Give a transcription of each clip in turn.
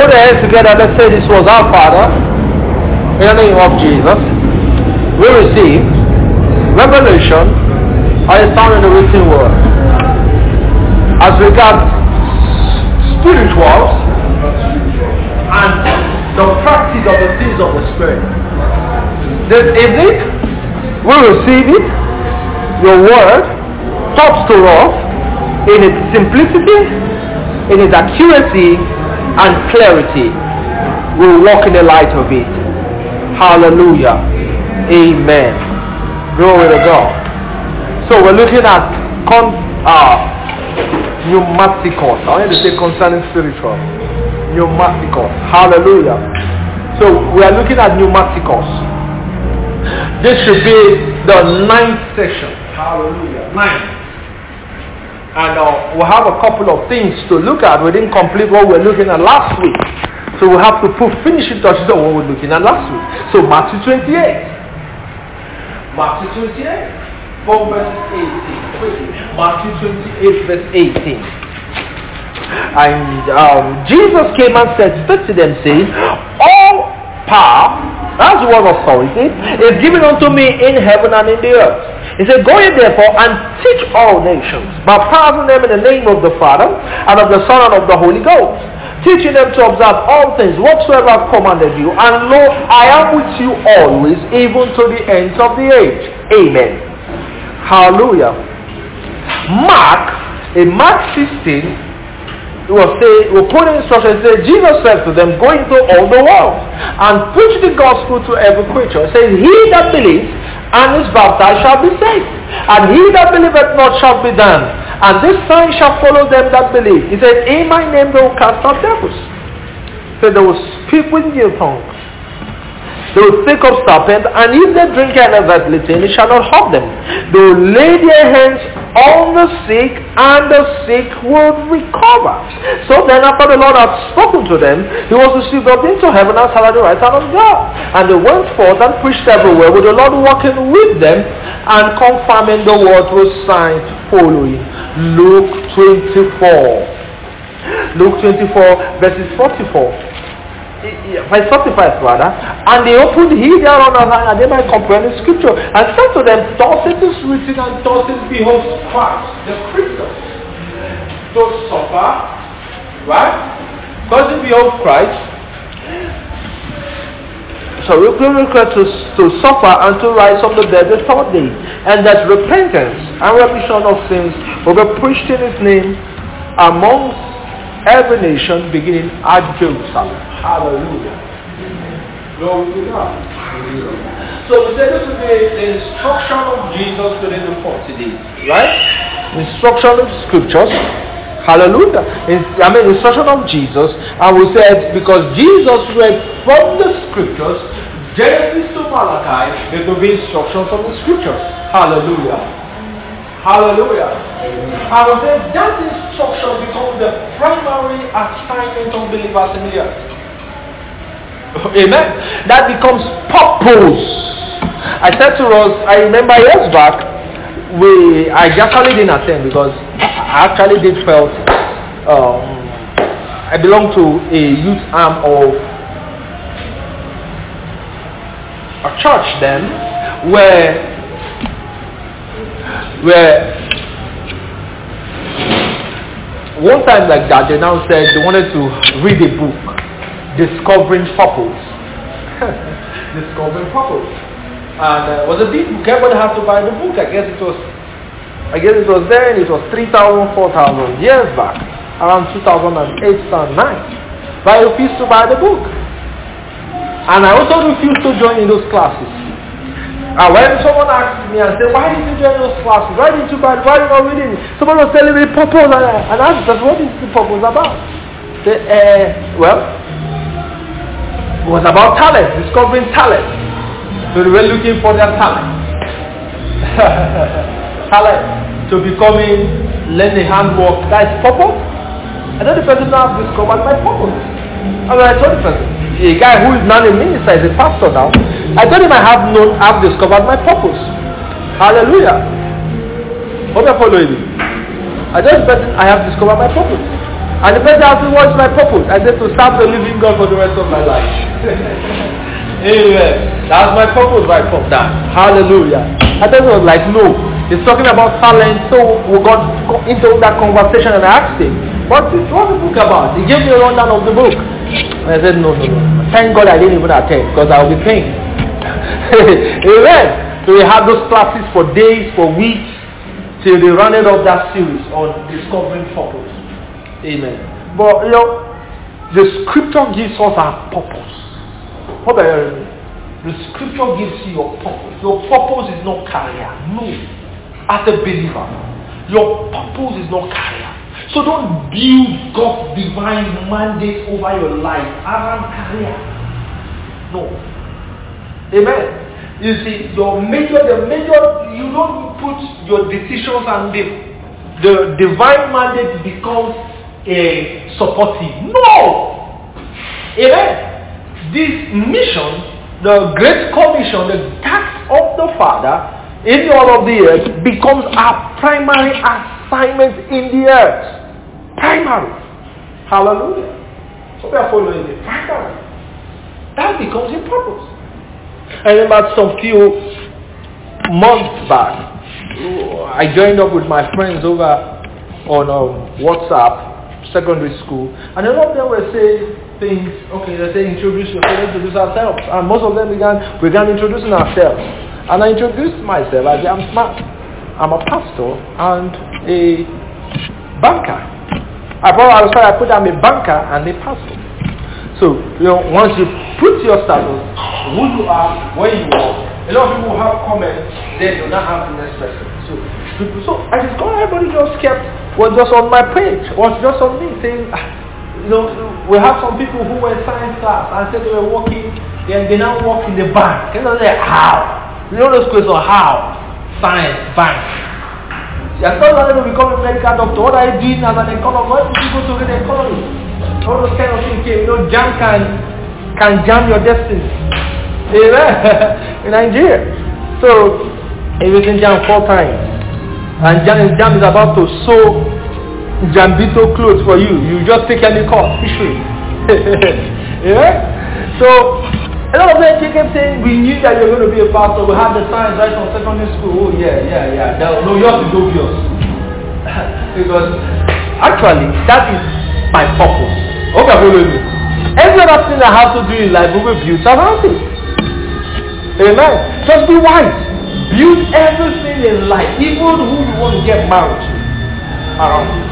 put our hands together. Let's say this was our Father. In the name of Jesus, we receive revelation as found in the written word. As regards spirituals and the practice of the things of the Spirit. This evening, we receive it, your word, taught to us in its simplicity, in its accuracy and clarity. We walk in the light of it. Hallelujah. Amen. Glory to God. So we're looking at pneumaticos. I want to say concerning spiritual. Pneumaticos. Hallelujah. So we are looking at pneumaticos. This should be the 9th session. Hallelujah. 9th. And we'll have a couple of things to look at. We didn't complete what we were looking at last week. So we'll have to finish it touches on what we were looking at last week. So Matthew 28. Matthew 28. From verse 18. Matthew 28 verse 18. And Jesus came and said to them, saying, all power, that's the word authority, is given unto me in heaven and in the earth. He said, go ye therefore and teach all nations, baptizing them in the name of the Father, and of the Son, and of the Holy Ghost, teaching them to observe all things whatsoever I've commanded you. And lo, I am with you always, even to the ends of the age. Amen. Hallelujah. In Mark 16, we'll put in instructions. Jesus said to them, go into all the world and preach the gospel to every creature. It says, he that believes and is baptized shall be saved, and he that believeth not shall be damned. And this sign shall follow them that believe. He said, in my name they will cast out devils. So they will speak with new tongues. They will take up serpents, and if they drink any deadly thing, it shall not hurt them. They will lay their hands on the sick, and the sick will recover. So then, after the Lord had spoken to them, he was received up into heaven and sat at the right hand of God. And they went forth and preached everywhere, with the Lord working with them and confirming the word with signs following. Luke 24. Luke 24, verses 44. Verse 45 rather, and they opened their own eyes and they might comprehend the scripture, and said to them, thus it is written, and thus it behoves Christ, the Christus, to suffer, right? Thus it behoves Christ, so we require to suffer and to rise from the dead the third day, and that repentance and remission of sins will be preached in his name amongst every nation, beginning at Jerusalem. Hallelujah. Glory to God. So we said this is the instruction of Jesus during the 40 days, right? Instruction of scriptures. Hallelujah. Instruction of Jesus. And we said because Jesus read from the scriptures, Genesis to Malachi, it will be instruction from the scriptures. Hallelujah. Hallelujah. I will say that instruction becomes the primary assignment of believers in the earth. Amen. That becomes purpose. I said to us, I remember years back, I actually didn't attend because I actually did felt I belong to a youth arm of a church then where one time like that they now said they wanted to read a book, Discovering Purpose. Discovering Purpose. And it was a big book. Everybody had to buy the book. I guess it was there, and it was 3,000, 4,000 years back, around 2008, 2009. But I refused to buy the book. And I also refused to join in those classes. And when someone asked me and said, why did you join those classes? Why did you buy it? Why are you not reading it? Someone was telling me the purpose, and I asked them, what is the purpose about? They, well, it was about talent, discovering talent. So they were looking for their talent. Talent. To becoming, learning handwork. That is purpose. And then the person now has discovered my purpose. And I told the person, a guy who is now a minister, is a pastor now. I told him I've discovered my purpose. Hallelujah. What are you following me? I told the person I have discovered my purpose. And the person asked me, what's my purpose? I said, to serve the living God for the rest of my life. Amen. That's my purpose right from that. Hallelujah. I thought it was like, no. He's talking about talent. So we got into that conversation and I asked him, what's the book about? He gave me a rundown of the book. And I said, no. Thank God I didn't even attend because I'll be paying. Amen. So we had those classes for days, for weeks, till they ran it off that series on discovering purpose. Amen. But the scripture gives us our purpose. What are you? The scripture gives you your purpose. Your purpose is not career. No. As a believer, your purpose is not career. So don't build God's divine mandate over your life around career. No. Amen. You see, the major, you don't put your decisions and the divine mandate becomes a supportive. No! Amen. This mission, the Great Commission, the task of the Father in all of the earth becomes our primary assignment in the earth. Primary. Hallelujah. So we are following the primary. That becomes your purpose. I remember some few months back, I joined up with my friends over on WhatsApp, secondary school, and a lot of them were saying things, okay, they say introduce ourselves, and most of them began introducing ourselves. And I introduced myself as I'm smart. I'm a pastor and a banker. I put I'm a banker and a pastor. So, once you put your status, who you are, where you are, a lot of people have comments, they do not have the next person. So I just got everybody was just on my page, was just on me saying, we have some people who were in science class and said they were working, and they now work in the bank. And I say, how? Those questions, how? Science, bank. I thought I wanted to become a medical doctor. What are you doing as an economist? What did you go to read the economy? All those kind of things came. Jam can jam your destiny. Amen. In Nigeria. So, if you can jam 4 times, and jam is about to sew Jambito clothes for you, you just take any course, history. Yeah? So, a lot of them kept saying, we knew that you were going to be a pastor. We had the signs right from secondary school. Oh, yeah. No, yours is obvious. Because actually, that is my purpose. Okay, every other thing I have to do in life will be built around it. Amen. Just be wise. Build everything in life, even who you want to get married to, around it.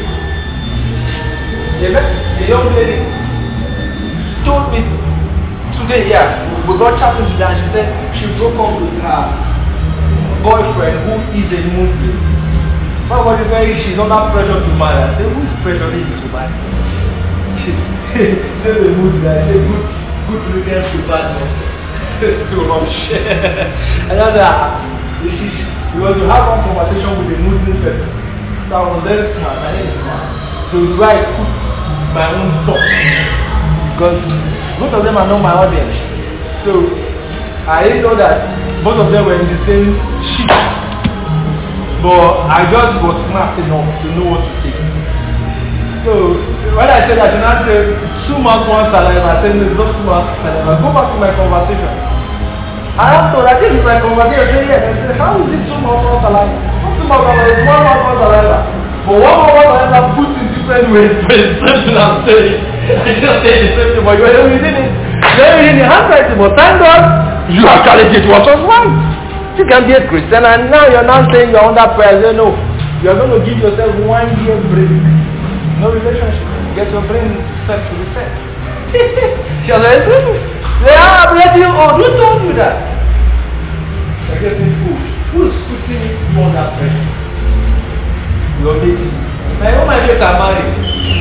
Amen. A young lady told me today, we got chatting today, and she said she broke up with her boyfriend who is a Muslim. She's under pressure to marry. I said, who is pressuring you to marry? She said the Muslim. I said, good riddance to badness. Too much. And I said, we want to have one conversation with a Muslim person. So I was very smart. I didn't smart. So I put my own thoughts. Because both of them are not my audience. So I didn't know that both of them were in the same ship. But I just was smart enough to know what to say. So when I said I should not say 2 months, 1 salary, I said no, it's not 2 months salary. Go back to my conversation. I asked her that this is my conversation. I said yes. I said, how is it 2 months, 1 salary? Not 2 months salary, it's 1 month, 1 salary. But 1 month, 1 salary put in different ways. But it's something I'm saying. I just said the same thing, but you were reading it. You're reading the handwriting, but thank God you actually did what was right. You can be a Christian and now you're not saying you're under prayer. No, you're going to give yourself 1 year break. No relationship. Get your brain set to reset. She was like, I'm letting you on. Who told you that? You're getting food. Who is putting you under pressure? Your lady. Now, all my mates are married.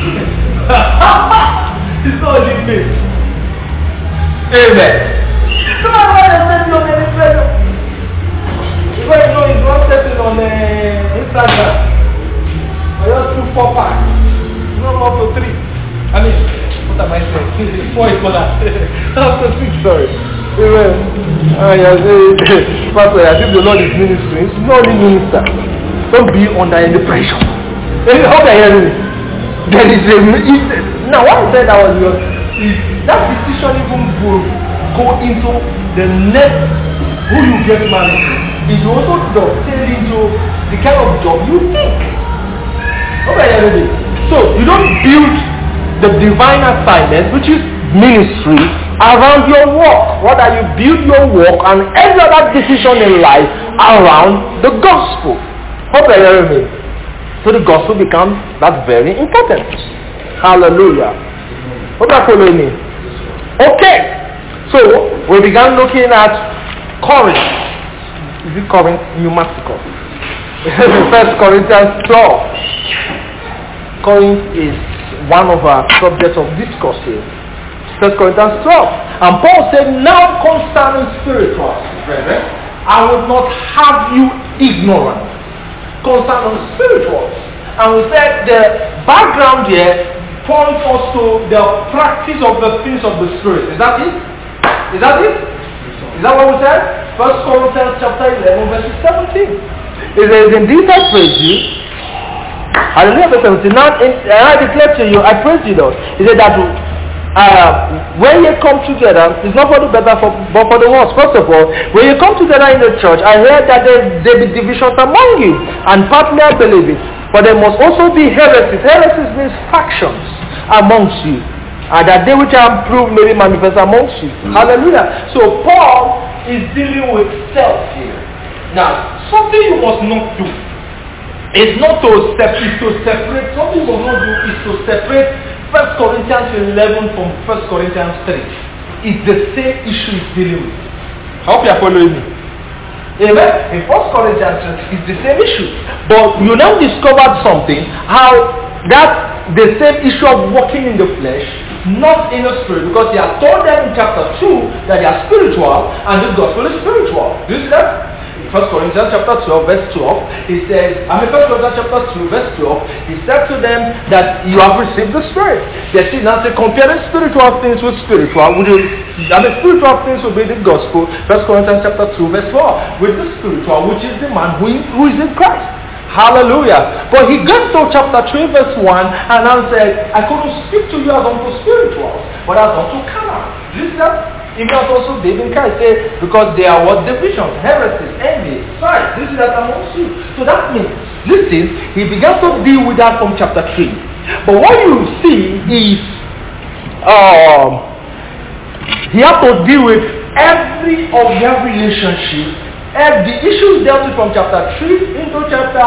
It's not only mates. Amen. Come on, why are you on any pressure? Because you know it's not setting on Instagram. I just 2 4 packs. No more to 3. I mean, what am I saying? 4 is for that. After 6, sorry. Amen. Pastor, I think the Lord is ministering. It's not only minister. Don't be under any pressure. How can you hear me? there is a now why I said that was because that decision even will go into the next who you get married to. It will also dovetail into the kind of job you think. Okay, so you don't build the divine assignment, which is ministry, around your work. Rather, you build your work and every other decision in life around the gospel. Hope you hear me. So the gospel becomes that very important. Hallelujah. Hope you follow me. Okay. So we began looking at Corinth. Is it Corinth? Pneumatical. 1 Corinthians 12. Corinth is one of our subjects of discourse here. 1 Corinthians 12. And Paul said, now concerning spirituals, brethren, I would not have you ignorant concerning spirituals. And we said the background here points us to the practice of the things of the Spirit. Is that it? Is that it? Is that what we said? 1 Corinthians chapter 11 verse 17. It says, indeed I praise you. Hallelujah, verse 17. Now, I declare to you, I praise you though. He said that when you come together, it's not for the better but for the worse. First of all, when you come together in the church, I heard that there be divisions among you, and partly I believe it. But there must also be heresies. Heresies means factions amongst you, and that they which are approved may be manifest amongst you. Hallelujah. So Paul is dealing with self here. Now, something you must not do is not to separate. Something you must not do is to separate 1 Corinthians 11 from 1 Corinthians 3. It's the same issue he's dealing with. I hope you are following me. Amen. In 1 Corinthians 3, it's the same issue. But you now discovered something, how that the same issue of walking in the flesh, not in the spirit, because he has told them in chapter 2 that they are spiritual and the gospel is spiritual. Do you see that? 1 Corinthians chapter 12 verse 12, he says, 1 Corinthians chapter 2 verse 12, he said to them that you have received the Spirit. They see now, say, comparing spiritual things with spiritual, spiritual things will be the gospel, 1 Corinthians chapter 2 verse 4, with the spiritual, which is the man who is in Christ. Hallelujah. But he got to chapter 3 verse 1 and now said, I couldn't speak to you as unto spirituals, but as unto carnal. Do you see that? Even as also David Christ said, because there are what divisions, heresies, envy, strife. This is that amongst you. So that means, listen, he began to deal with that from chapter 3. But what you see is, he had to deal with every of their relationship. The issues dealt with from chapter 3 into chapter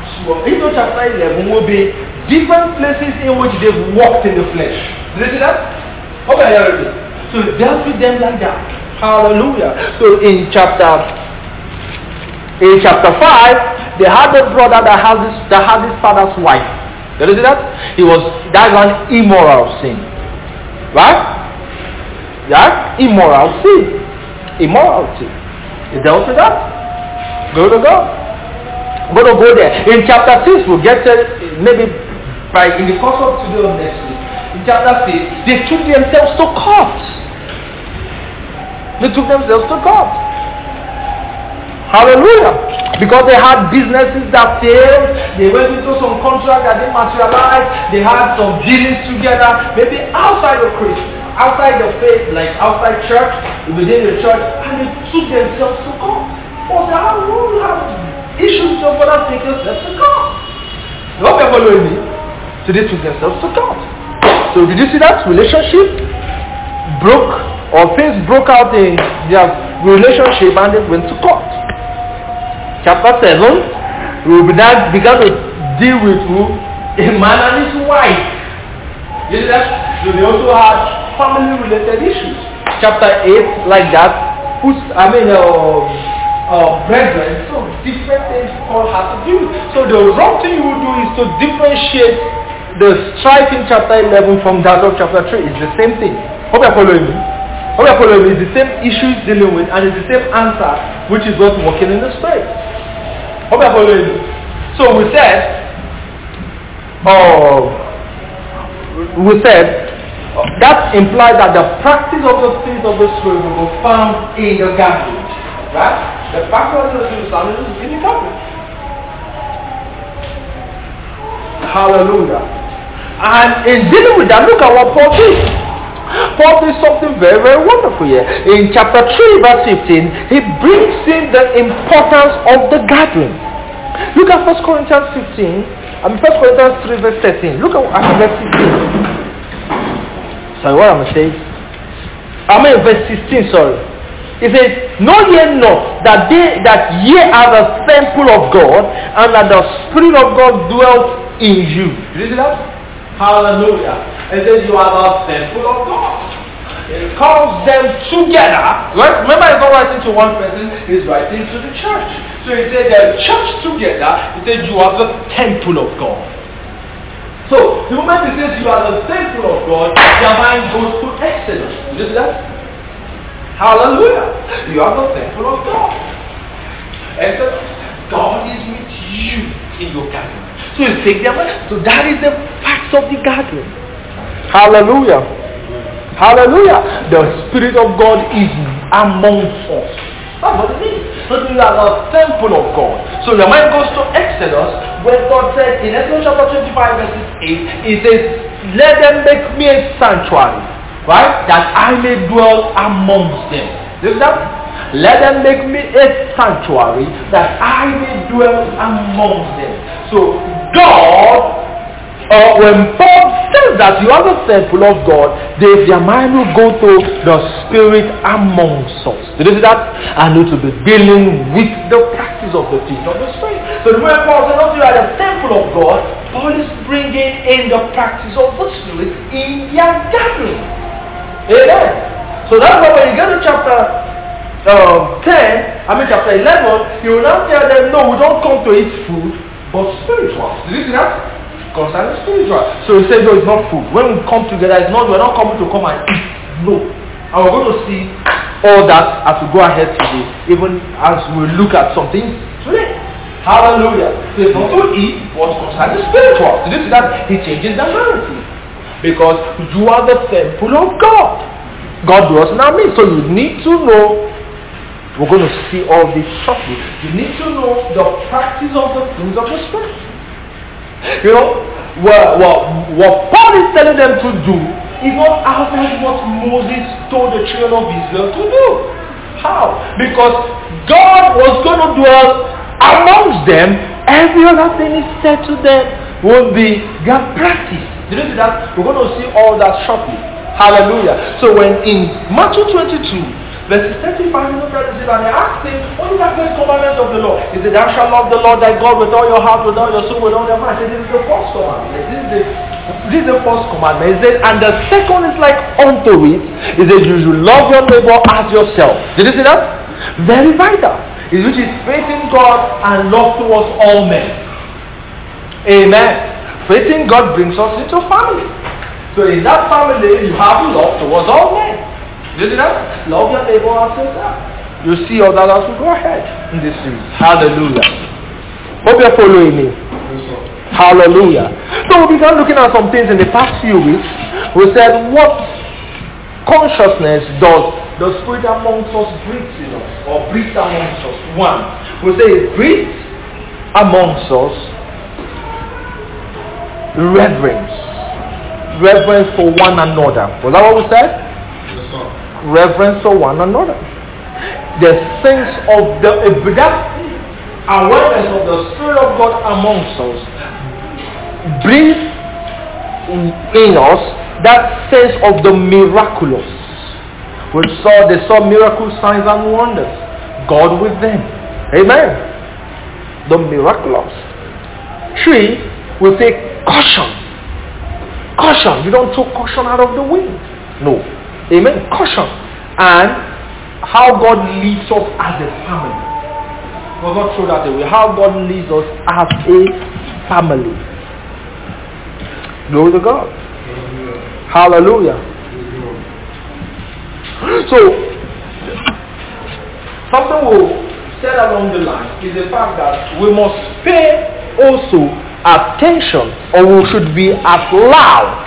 11 will be different places in which they've walked in the flesh. Did you see that? Okay, so he dealt with them like that. Hallelujah. So in chapter 5, they had a brother that had his father's wife. Did you see that? That's an immoral sin. Right? Yeah? Immoral sin. Immorality. He dealt with that. Go to God. I'm going to go there. In chapter 6, we'll get to maybe in the course of today or next week. In chapter 6, they took themselves to court. Hallelujah. Because they had businesses that failed. They went into some contract that didn't materialize. They had some dealings together. Maybe outside of Christ, outside the faith, like outside church, within the church, and they took themselves to court. Oh, they have issues of other take yourself to court. You hope you're following me? So they took themselves to court. So did you see that relationship broke, or things broke out in their relationship and they went to court? Chapter 7, we began to deal with a man and his wife. You see that? So they also had family related issues. Chapter 8, like that, brethren, so different things Paul has to do. So the wrong thing you will do is to differentiate the strife in chapter 11 from that of chapter 3. It's the same thing. Hope you're following me. It's the same issue he's dealing with, and it's the same answer, which is what walking in the Spirit. Hope you're following me. So we said that implies that the practice of the things of the Spirit will be found in the gathering. Right? The practice of the things of the Spirit is in the gathering. Hallelujah. And in dealing with that, look at what Paul did. Paul did something very, very wonderful here. In chapter 3, verse 15, he brings in the importance of the gathering. Look at 1 Corinthians 1 Corinthians 3, verse 13. Look at verse 15. Sorry, what am I saying? Verse 16, sorry. It says, know ye not that ye are the temple of God, and that the Spirit of God dwells in you. Did you see that? Hallelujah. It says you are the temple of God. It calls them together. Right? Remember, he's not writing to one person, he's writing to the church. So he said the church together, he said you are the temple of God. So the moment he says you are the temple of God, your mind goes to Exodus. You see that? Hallelujah. You are the temple of God. Exodus. God is with you in your gathering. So you take them. So that is the facts of the gathering. Hallelujah. Hallelujah. The Spirit of God is amongst us. That's what it means. So you are the temple of God. So your mind goes to Exodus, where God said in Exodus chapter 25 verse 8, He says, let them make me a sanctuary, right? That I may dwell amongst them. Is that? Let them make me a sanctuary that I may dwell amongst them. So God, when Paul says that you are the temple of God, their mind will go to the Spirit amongst us. Did you see that? And it will be dealing with the practice of the things of the Spirit. So the way Paul says that you are the temple of God, Paul is bringing in the practice of the Spirit in their gathering. Amen. So that's why when you get to chapter 11, he will now tell them, no, we don't come to eat food, but spiritual. Did you see that? Concerning spiritual. So he said, no, it's not food. When we come together, we're not coming to come and eat. No. And we're going to see all that as we go ahead today, even as we look at some things today. Hallelujah. So it's not to eat, but concerning spiritual. Did you see that? He changes the narrative. Because you are the temple of God. God dwells in our midst. So you need to know. We're going to see all this shortly. You need to know the practice of the things of the Spirit. You know, what Paul is telling them to do is not outside what Moses told the children of Israel to do. How? Because God was going to dwell amongst them. Every other thing he said to them will be their practice. Did you see that? We're going to see all that shortly. Hallelujah. So when in Matthew 22, verses 35, and they asked him, what is the first commandment of the Lord? He said, thou shalt love the Lord thy God with all your heart, with all your soul, with all your mind. He said, this is the first commandment. This is the first commandment. He said, and the second is like unto it. He said, you should love your neighbor as yourself. Did you see that? Very vital. Which is faith in God and love towards all men. Amen. Faith in God brings us into family. So in that family, you have love towards all men. Did you see that? Love your neighbor as yourself. You see all that as we go ahead in this series. Hallelujah. Hope you're following me. Hallelujah. So we began looking at some things in the past few weeks. We said, what consciousness does the Spirit amongst us breathe in us, or breathe amongst us? One, we say it breathes amongst us reverence. Reverence for one another. Was that what we said? Reverence for one another. The sense of that awareness of the Spirit of God amongst us brings in us that sense of the miraculous. They saw miracles, signs and wonders. God with them. Amen. The miraculous. 3, we say caution. Caution. You don't throw caution out of the wind. No. Amen. Caution. And how God leads us as a family. We'll not throw that away. How God leads us as a family. Glory to God. Hallelujah. So, something we said along the line is the fact that we must pay also attention, or we should be as loud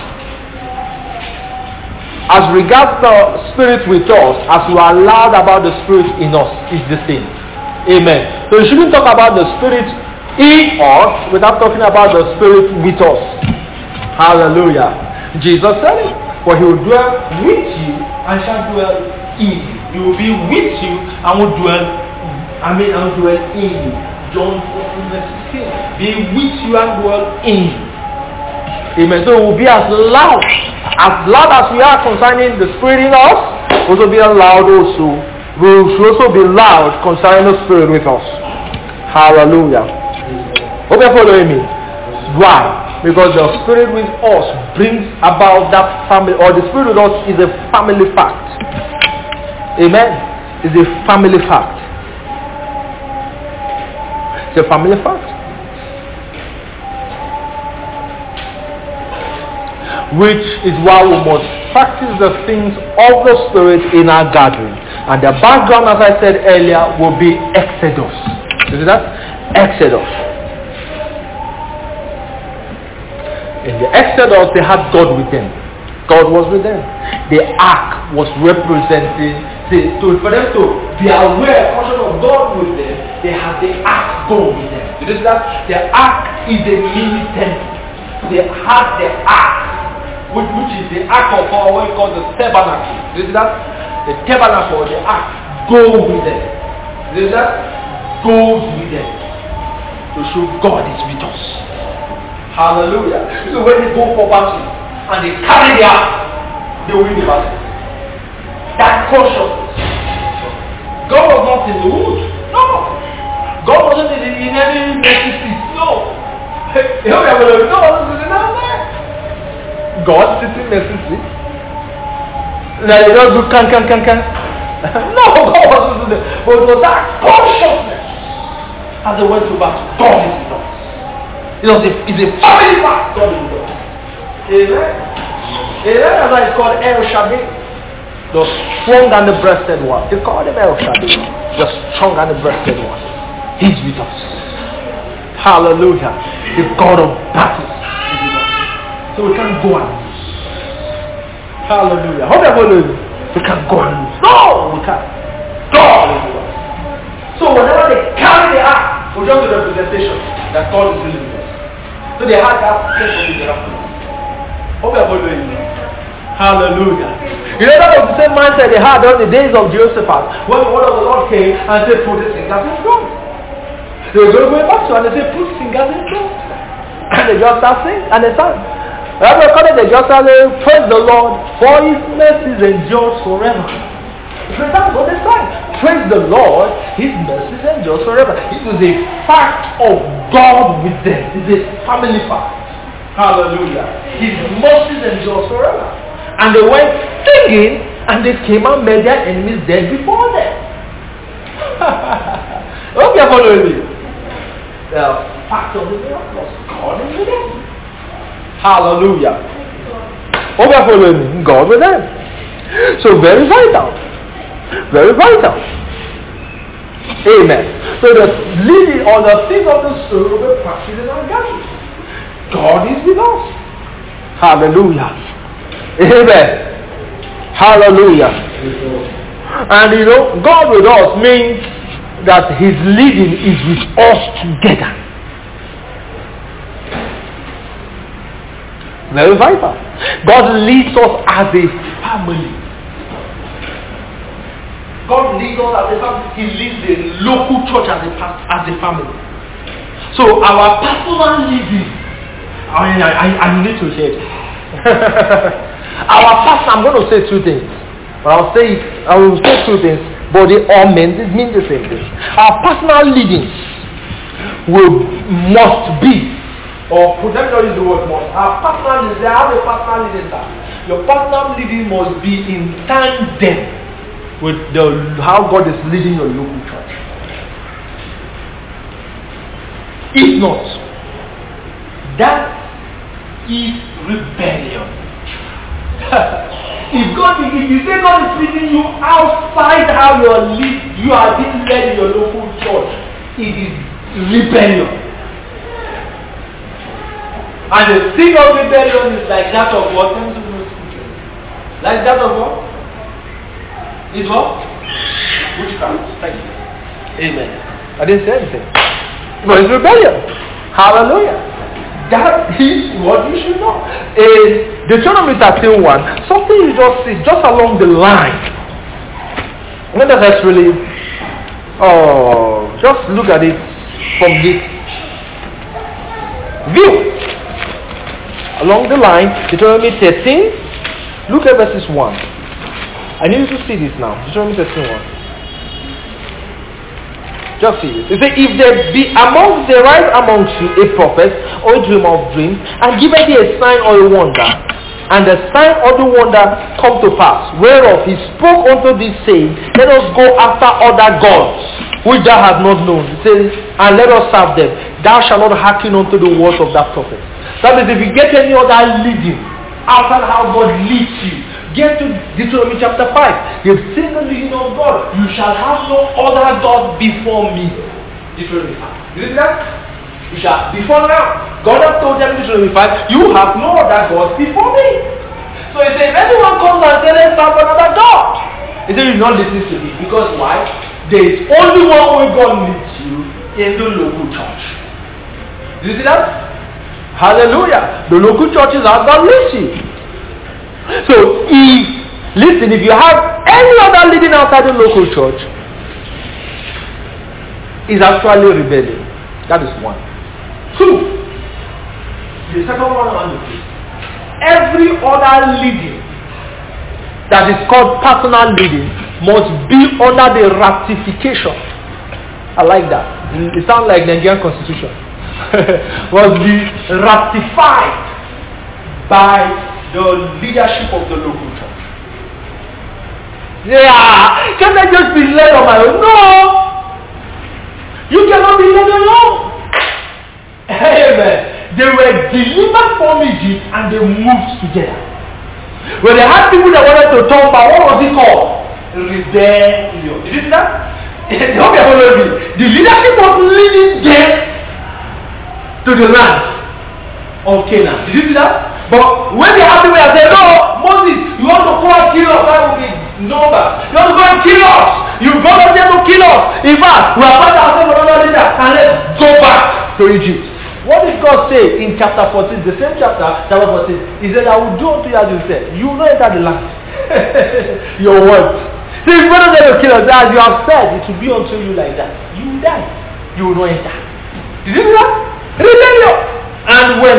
as regards the Spirit with us as we are loud about the Spirit in us is the same. Amen. So you shouldn't talk about the Spirit in us without talking about the Spirit with us. Hallelujah. Jesus said it. For he will dwell with you and shall dwell in you. He will be with you and will dwell in you. John 14:16. Be with you and dwell in you. Amen. So we will be as loud as we are concerning the Spirit in us, also be loud also. We should also be loud concerning the Spirit with us. Hallelujah. Hope you're following me. Why? Because the Spirit with us brings about that family, or the Spirit with us is a family fact. Amen. It's a family fact. It's a family fact. Which is why we must practice the things of the Spirit in our gathering. And the background, as I said earlier, will be Exodus. You see that? Exodus. In the Exodus, they had God with them. God was with them. The ark was representing, for them to be aware, conscious of God with them, they had the ark go with them. You see that? The ark is a mini temple. They had the ark, which is the ark of what we call the tabernacle. You see that? The tabernacle, the ark, go with them. You see that? Goes with them. To show God is with us. Hallelujah. So when they go for battle and they carry the ark, they win the battle. That consciousness. God was not in the woods. No. God wasn't in any messy seat. No. God wasn't in there. God sitting messy seat. Like they don't do can. No, God wasn't in there. But it was that consciousness as they went to battle. God is with us. It's a family fact. God is with us. Amen. Amen. That's why it's called El Shaddai. The strong and the breasted one. They call him El Shaddai. The strong and the breasted one. He's with us. Hallelujah. The God of battles is with us. So we can't go and lose. Hallelujah. How do you lose? We can't go and lose. No, we can't. God is with us. So whenever they carry the ark, we just the representation that God is really with us. So they had that sense of the miracle. Hope you are following me. Hallelujah. You know, that was the same mindset they had during the days of Jehoshaphat, when the word of the Lord came and said, put the singers in front. They were going to go back to and they said, put singers in front. And they just start singing and they sang. They just started, praise the Lord, for his mercies endures forever. So that's what they sang. Praise the Lord, his mercies endures forever. It was a fact of God with them. It's a family fact. Hallelujah. His mercies endures forever. And they went singing, and they came and met their enemies dead before them. Hope you're following me. The fact of the miracle was God is with them. Hallelujah. Hope you're following me. God with them. So very vital. Very vital. Amen. So the leading or the thing of the Spirit will be practiced in our gathering. God is with us. Hallelujah. Amen. Hallelujah. And you know, God with us means that his leading is with us together. Very vital. God leads us as a family. God leads us as a family. He leads the local church as a family. So our personal leading, I need to hear it. Our pastor, I'm going to say two things. But I will say two things, but they all mean the same thing. Our personal leading must be, or let me use the word must. Our personal leading, I have a personal leading that. Your personal leading must be in tandem with how God is leading your local church. If not, that is rebellion. If you say God is leading you outside how you are being led in your local church, it is rebellion. And the sin of rebellion is like that of what? Like that of what? Is what? Witchcraft. Thank you. Amen. I didn't say anything. But it's rebellion. Hallelujah. That is what you should know. In Deuteronomy 13:1, something you just see just along the line. Let us really just look at it from this view. Along the line, Deuteronomy 13, look at verses 1. I need you to see this now. Deuteronomy 13:1. Just see this. It says, if there rise amongst you a prophet or a dreamer of dreams, and giveth thee a sign or a wonder, and the sign or the wonder come to pass, whereof he spoke unto thee, saying, let us go after other gods, which thou hast not known. It says, and let us serve them. Thou shalt not hearken unto the words of that prophet. That means if you get any other leading outside how God leads you, get to Deuteronomy chapter 5. You've seen the leading of God. You shall have no other God before me. Deuteronomy 5. You see that? You shall, before now, God has told them in Deuteronomy 5, you have no other God before me. So he says, if anyone comes and says, let's serve another God, he says, you will not listen to me. Because why? There is only one way God leads you in the local church. Do you see that? Hallelujah. The local churches are God leads you. So, if you have any other leading outside the local church, is actually rebellion. That is one. 2, the second one on the list. Every other leading that is called personal leading must be under the ratification. I like that. It sounds like the Nigerian constitution. Must be ratified by the leadership of the local church. Yeah, can't I just be led on my own? No! You cannot be led on your own. Amen. They were delivered from Egypt and they moved together. When they had people that wanted to turn back, what was it called? Rebellion. Did you see that? The leadership was leading them to the land of Canaan. Did you see that? But when they have people that say, no, Moses, you want to go and kill us, that will be number. You want to go and kill us. You go out there to kill us. In fact, we are about to ourselves another leader and let's go back to Egypt. What did God say in chapter 14, the same chapter 14? He said, I will do unto you as you said. You will not enter the land. Your words. So if God doesn't kill us, as you have said, it will be unto you like that. You will die. You will not enter. Did you see that? Rebellion. And when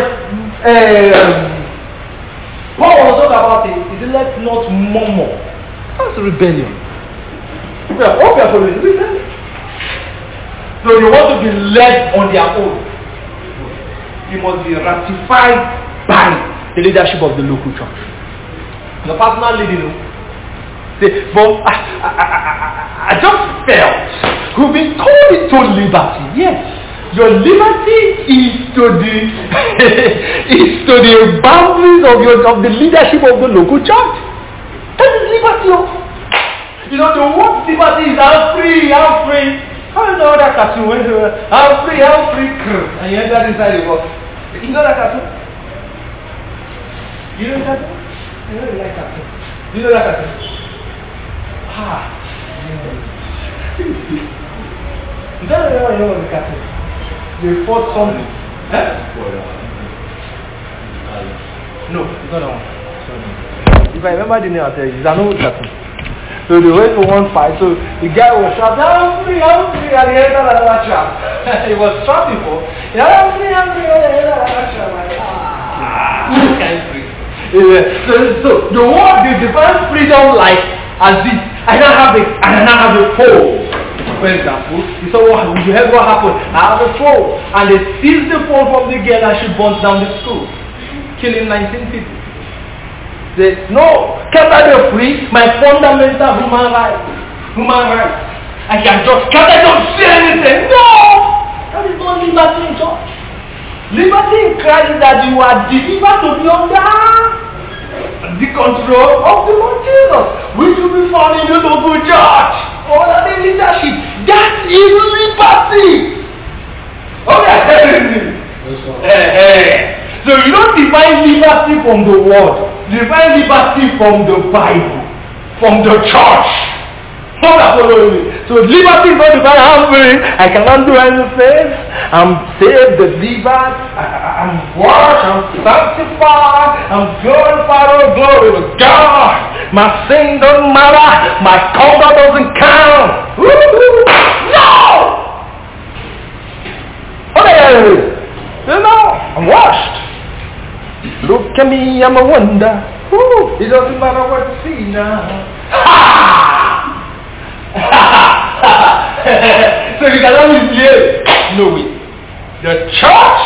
Paul was talking about it, he said, let's not murmur. That's rebellion. Rebellion. So you want to be led on their own. You must be ratified by the leadership of the local church. The personal leading, but I just felt we've been called into liberty. Yes, your liberty is to the boundaries of the leadership of the local church. That is liberty. You know, the word liberty is I'm free. How do you know that cartoon? I'm free, and you enter inside the box. You know that cartoon? You know that cartoon? You know that cartoon? You know that cartoon? You don't know the cartoon. You fought something. No, it's not that one. If I remember the name, I'll tell you. It's an old cartoon. So they went for one fight. So the guy was shouting, I'm free, and he entered another trap. He was trapped before. I'm free, and he entered another trap. This guy is free. So the word they define freedom like as this. I now have a phone. For example, you saw what happened. I have a phone, and they seized the phone from the girl and she burnt down the school, killing 19 people. They no, can't I be free? My fundamental human right. I can can't I just say anything? No! That is not liberty in church. Liberty in Christ is that you are delivered to be under the control of the Lord Jesus, which will be found in the local church under the leadership. That is liberty. Okay. So you don't define liberty from the word. You define liberty from the Bible, from the church. Hope you are following me. So liberty is not defined. I'm free. I cannot do anything. I'm saved, delivered. I'm washed. I'm sanctified. I'm glorified. Oh, glory to God. My sin doesn't matter. My conduct doesn't count. Woo-hoo. No! Okay. I'm washed. Look at me, I'm a wonder. Woo. It doesn't matter what you see now. So you cannot misbehave. No way. The church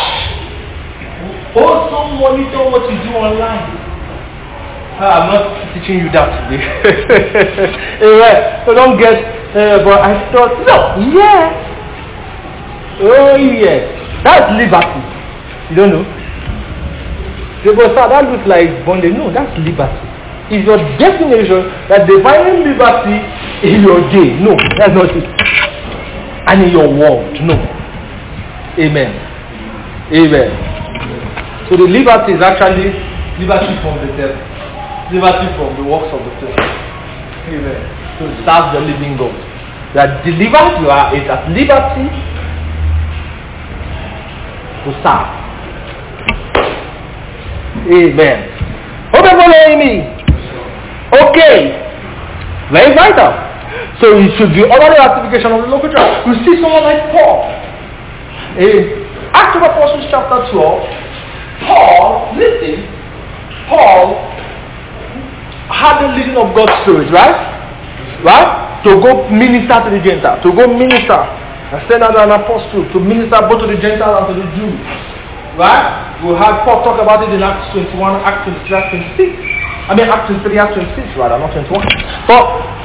also monitor what you do online. I'm not teaching you that today. Anyway, so don't get, but I thought, no, yeah. Oh yes. That's liberty. You don't know? They go, sir, that looks like bondage. No, that's liberty. Is your definition that defining liberty in your day? No, that's not it. And in your world? No. Amen. Amen. So the liberty is actually liberty from the devil. Liberty from the works of the flesh. Amen. To serve the living God. You are delivered, you are at liberty to serve. Amen. Hope you're following me. Okay. Very vital. So it should be orderly ratification of the local church. You see someone like Paul. In Acts of Apostles chapter 12, Paul had the leading of God's Spirit, right? Right? To go minister to the Gentiles. To go minister. I send out an apostle to minister both to the Gentiles and to the Jews. Right? We had Paul talk about it in Acts 21, Acts 23, Acts 26. I mean Acts 23, Acts 26 rather, not 21. But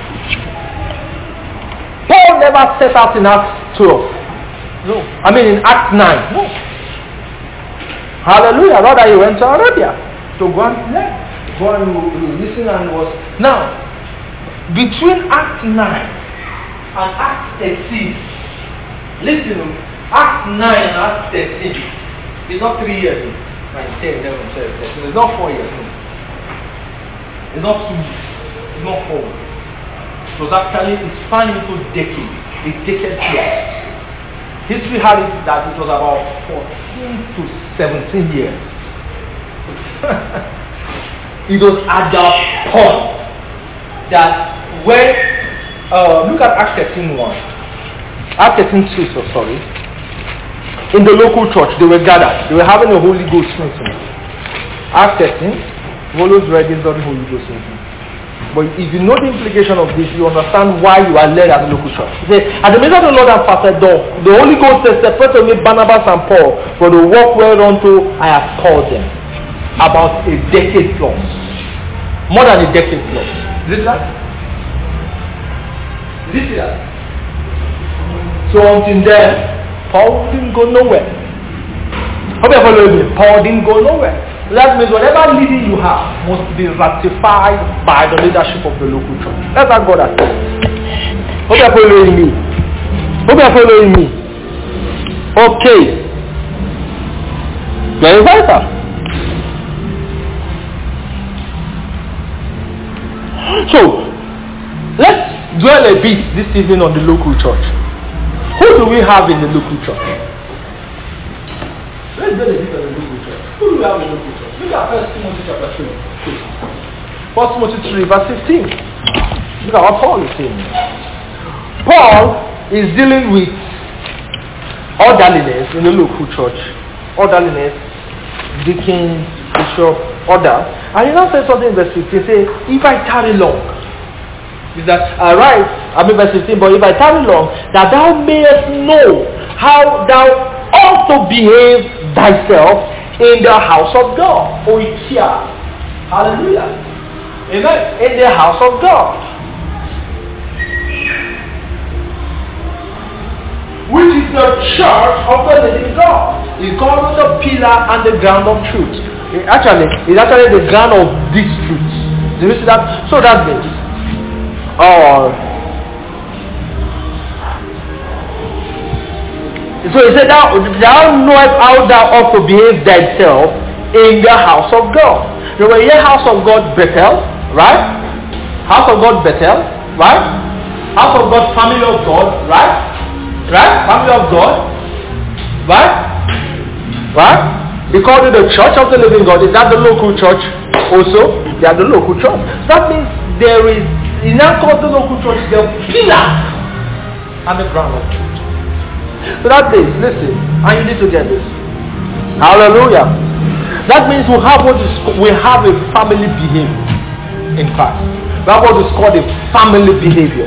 Paul never set out in Acts 12. No. I mean in Acts 9. No. Hallelujah. Rather he went to Arabia to go and learn. Go and listen and was. Now, between Acts 9 and Acts 13, listen, Acts 9 and Acts 13. It's not 3 years. 9, 10, 11, 12, 13. It's not 4 years. It's not 2 years. It's not 4 years. It was actually, it's spanned into decades. A decade plus. History had it that it was about 14 to 17 years. It was at that point that when, look at Acts 13:1. Acts 13:2, so sorry. In the local church, they were gathered. They were having a Holy Ghost meeting. Acts 13, follows ready the Holy Ghost meeting. But if you know the implication of this, you understand why you are led as a local church. Say, at the middle of the Lord and fasted the Holy Ghost says, separate me Barnabas and Paul for the work whereunto I have called them. About a decade plus. More than a decade plus. Is it that? Is it that? So until then, Paul didn't go nowhere. Hope you're following me. Paul didn't go nowhere. That means whatever leading you have must be ratified by the leadership of the local church. That's what God has said. Hope you're following me. Hope you're following me. Okay. Very vital. So, let's dwell a bit this evening on the local church. Who do we have in the local church? Let's dwell a bit on the local church. Who do we have in the local church? Look at 1 Timothy chapter 3. 1 Timothy 3 verse 15. Look at what Paul is saying. Paul is dealing with orderliness in the local church. Orderliness, deacons, bishop, order. And he now says something in verse 15. He says, if I tarry long, is that verse 15, but if I tarry long, that thou mayest know how thou ought to behave thyself in the house of God. Oikia. Hallelujah. Amen. In the house of God. Which is the church of the living God. It's called the pillar and the ground of truth. It's actually the ground of this truth. Do you see that? So that means, so he said, thou knowest how thou ought to behave thyself in the house of God. You know, in the house of God, Bethel, right? House of God, Bethel, right? House of God, family of God, right? Right? Family of God. Right? Right? They call it the church of the living God. Is that the local church also? They are the local church. That means there is, in that called the local church, the pillar and the ground of truth. So that means, listen, and you need to get this. Hallelujah. That means we have a family behavior in Christ. We have what is called a family behavior.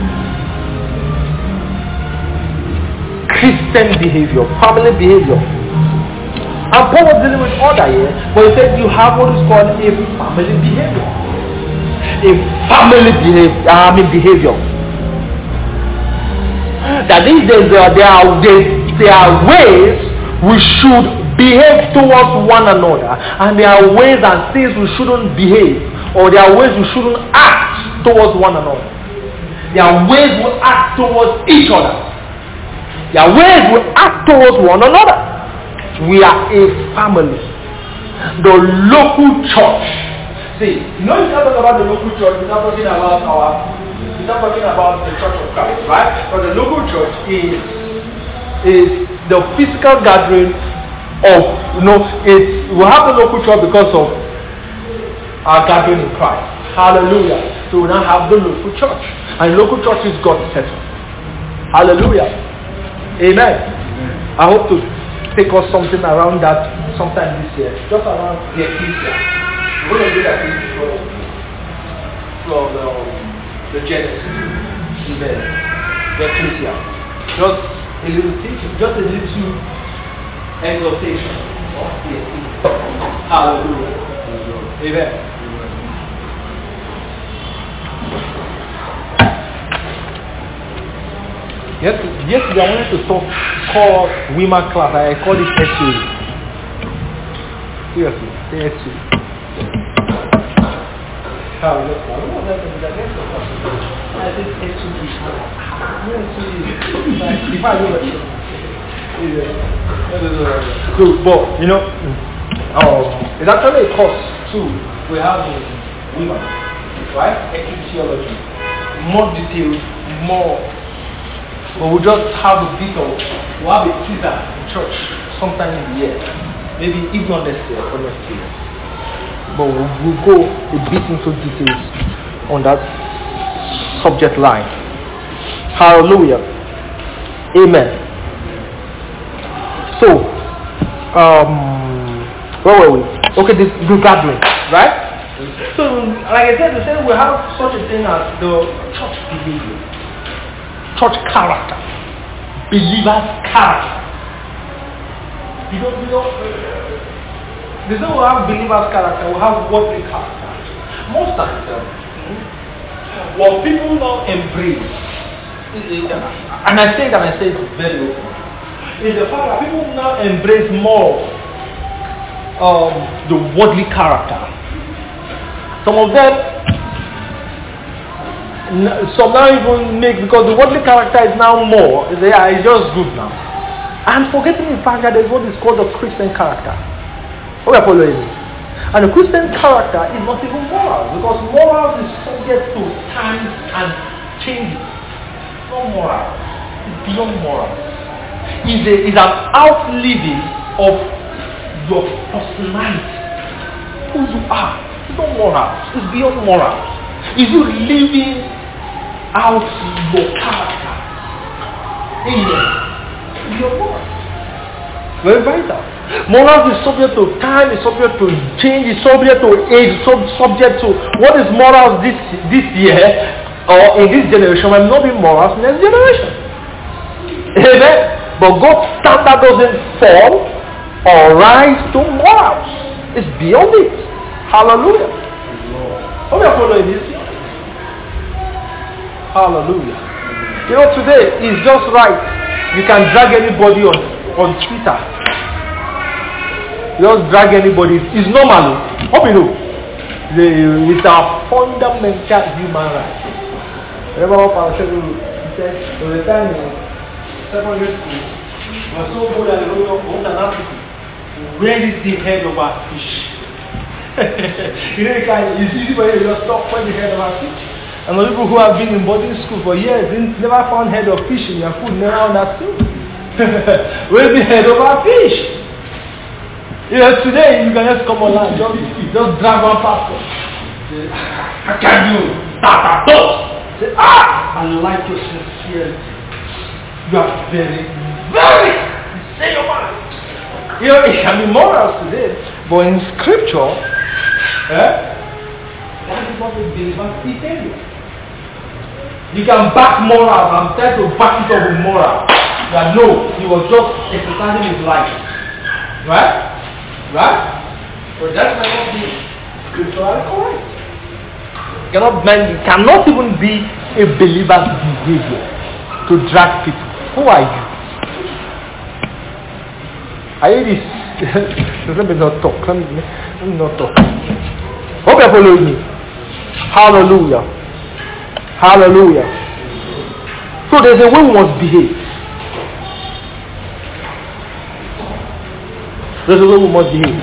Christian behavior, family behavior. And Paul was dealing with order here, but he said you have what is called a family behavior. A family behavior. That these days there are ways we should behave towards one another, and there are ways and things we shouldn't behave, or there are ways we shouldn't act towards one another. There are ways we act towards each other. There are ways we act towards one another. We are a family. The local church. See, you know, it's not talking about the local church. It's not talking about the church of Christ, right? But the local church is the physical gathering of, we have the local church because of our gathering in Christ. Hallelujah. So we now have the local church. And local church is God's settle. Hallelujah. Amen. I hope to take us something around that sometime this year. Just around the ecclesia. We're going to do that from the Genesis. Amen. The ecclesia. Just a little teaching. Just a little exhortation. Hallelujah. Amen. Yesterday I wanted to call women class. I called it SU. Seriously, say SU. Good, but it's actually a course too. We have women, right? Ecclesiology, more details, more. But we'll just have a bit of, we'll have a teaser in church sometime in the year. Maybe if not next year or next year. But we'll go a bit into details on that subject line. Hallelujah. Amen. So, where were we? Okay, the gathering, right? So, like I said, we have such a thing as the church behavior. Church character, believers' character. We don't have believers' character, we have worldly character. Most times, what people now embrace, and I say it very open, is the fact that people now embrace more the worldly character. Some of them. Some now even make, because the worldly character is now more, it's just good now. And forgetting the fact that there's what is called the Christian character. Oh, we are following me. And the Christian character is not even moral, because moral is subject to time and changes. It's not moral. It's beyond moral. It's an outliving of your personality. Who you are. It's not moral. It's beyond moral. Is you living out your character? Amen. Your moral. Very vital. Morals is subject to time, is subject to change, is subject to age, subject to what is morals this year or in this generation might not be morals next generation. Amen. But God's standard doesn't fall or rise to morals. It's beyond it. Hallelujah. How are we following this? Hallelujah. Today is just right. You can drag anybody on Twitter. Just drag anybody. It's normal. Hope you know. It's our fundamental human right. Remember what Pastor Shegun said? There was a time in secondary school, we were so good at the road of an article. Where is the head of our fish? You see, it's easy for you to just stop when the head of our fish. And the people who have been in boarding school for years never found head of fish in their food, never understood. Where's the head of our fish? Today you can just come online, just drag one pastor. How can you start a thought? Say, I like your sincerity. You are very, very, say your mind. It can be morals today, but in scripture, that is not a believer's behavior. You can back morals and try to back it up with moral. That no, he was just exercising his life. Right? But that might not be scripturally correct. It cannot even be a believer's behavior to drag people. Who are you? Are you this? Let me not talk. Let me not talk. Hope you're following me. Hallelujah. Hallelujah. So there's a way we must behave. There's a way we must behave.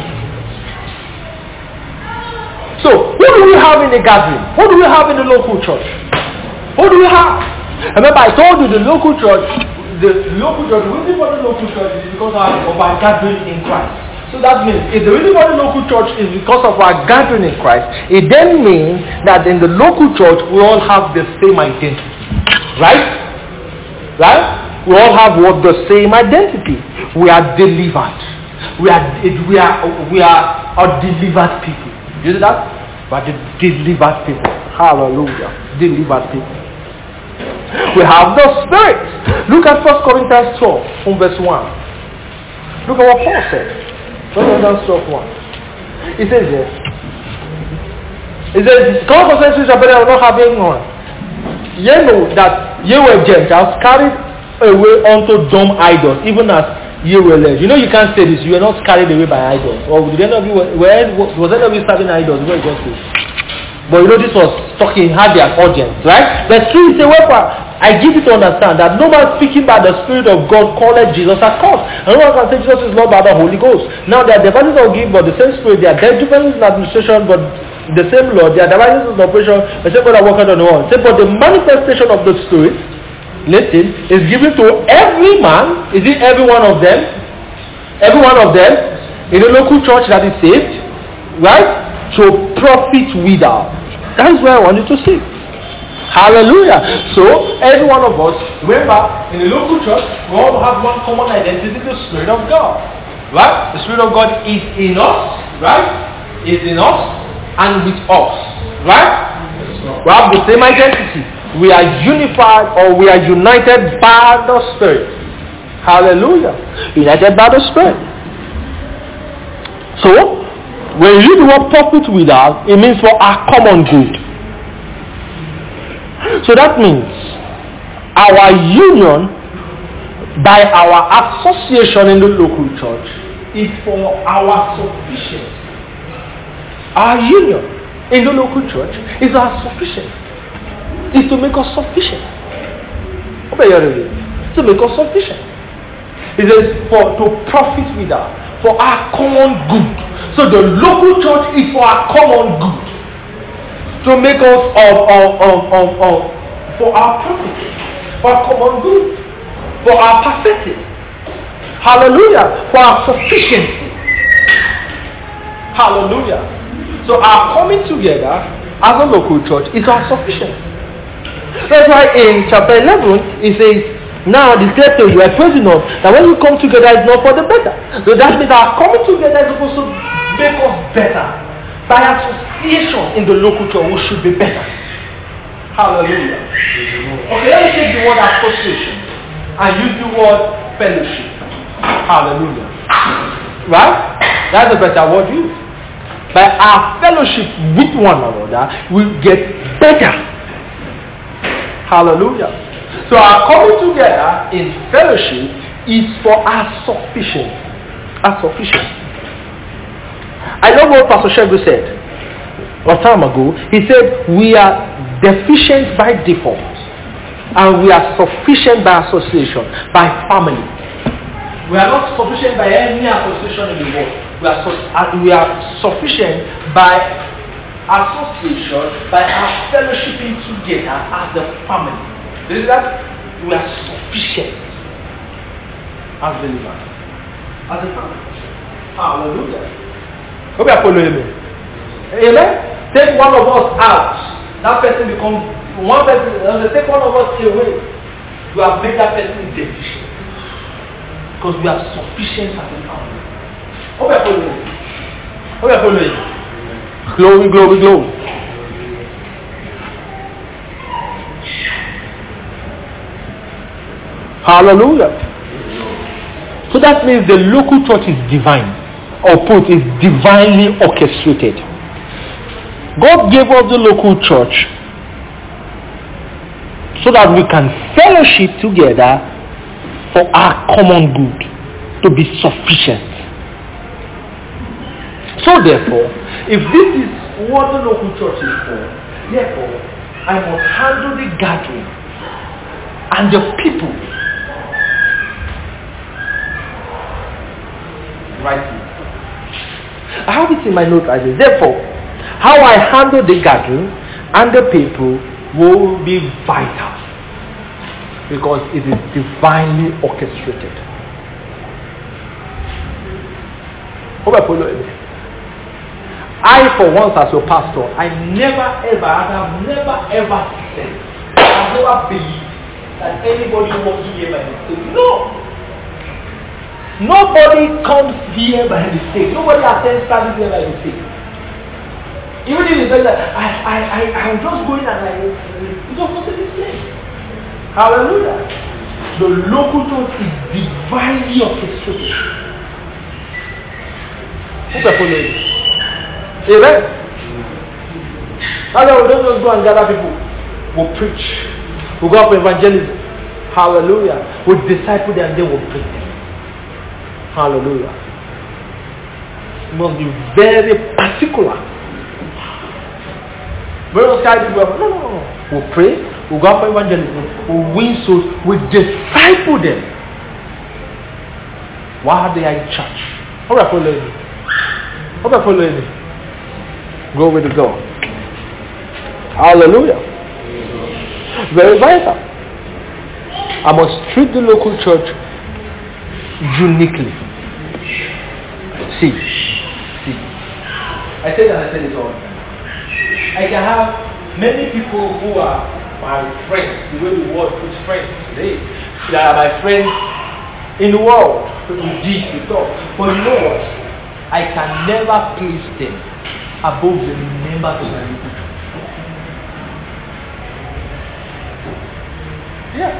So, who do we have in the gathering? Who do we have in the local church? Who do we have? Remember, I told you the local church, the reason for the local church is because of our gathering in Christ. So that means, if the reason for the local church is because of our gathering in Christ, it then means that in the local church, we all have the same identity. Right? We all have the same identity. We are delivered. We are a delivered people. You see that? But the delivered people. Hallelujah. Delivered people. We have the Spirit. Look at 1 Corinthians 12 from verse 1. Look at what Paul said. 1 Corinthians 12 1. He says this. He says, God possesses your better not having one. Ye know that ye were Gentiles carried away unto dumb idols, even as ye were led. You know you can't say this. You were not carried away by idols. Or did any of you was any of you serving idols? Where God says? But you know this was talking, had their audience, right? Verse 3 says, wherefore I give you to understand that no man speaking by the Spirit of God called Jesus accursed. And no one can say Jesus is Lord by the Holy Ghost. Now there are devices of gift, but the same Spirit. There are differences in administration, but the same Lord. There are devices in operation, the same God that worketh on the one. Say, but the manifestation of the Spirit, listen, is given to every man. Is it every one of them? Every one of them in the local church that is saved, right? To profit without. That is where I want you to see. Hallelujah. So every one of us, remember, in the local church, we all have one common identity, the Spirit of God. Right? The Spirit of God is in us, right? Is in us and with us. Right? We have the same identity. We are unified, or we are united by the Spirit. Hallelujah. United by the Spirit. So, when you use the word profit without, it means for our common good. So that means our union by our association in the local church is for our sufficiency. Our union in the local church is our sufficiency. Is to make us sufficient. To make us sufficient. It is to profit without, for our common good. So the local church is for our common good. To make us for our profit, for our common good, for our perfecting. Hallelujah. For our sufficiency. Hallelujah. So our coming together as a local church is our sufficiency. That's why in chapter 11 it says, now declare to you, I praise you not, that when you come together it's not for the better. So that means our coming together is supposed to make us better. By association in the local church, we should be better. Hallelujah. Okay, let me take the word association and use the word fellowship. Hallelujah. Right? That's a better word used. By our fellowship with one another, we get better. Hallelujah. So our coming together in fellowship is for our sufficiency. Our sufficiency. I love what Pastor Shegu said a time ago. He said we are deficient by default and we are sufficient by association, by family. We are not sufficient by any association in the world. We are sufficient by association, by our fellowshipping together as a family. Is that we are sufficient as believers, as a family. Hallelujah. Hope you are following me. Amen. Take one of us out, that person becomes one person. Take one of us away, you have made that person deficient, because we are sufficient as a family. Hope you are following me. Hope you are following me. Glory, glory, glory. Hallelujah. So that means the local church is divine, or put is divinely orchestrated. God gave us the local church so that we can fellowship together for our common good, to be sufficient. So therefore, if this is what the local church is for, therefore, I must handle the gathering and the people rightly. I have it in my note as this. Therefore, how I handle the gathering and the people will be vital, because it is divinely orchestrated. Hope I follow it. I, for once, as your pastor, I never ever, and I've never ever said, I've never believed that anybody walking here by mistake. No! Nobody comes here by mistake. Nobody attends service here by mistake. Even if you say that, I'm just going and it was not a mistake. Hallelujah. The local church is divinely orchestrated. Who's following? Amen. That's why we don't just go and gather people. We'll preach. We'll go up for evangelism. Hallelujah. We'll disciple them and then we'll preach them. Hallelujah. You must be very particular. We don't carry people. No. We'll pray. We'll go up for evangelism. We'll win souls. We'll disciple them while they are in church. How are you following me? How are you following me? Glory to God. Hallelujah. Very vital. I must treat the local church uniquely. See. I say that, I say this all the time. I can have many people who are my friends, the way the world puts friends today. They are my friends in the world. We teach, we talk. But you know what? I can never place them above the members of my local church. Yes.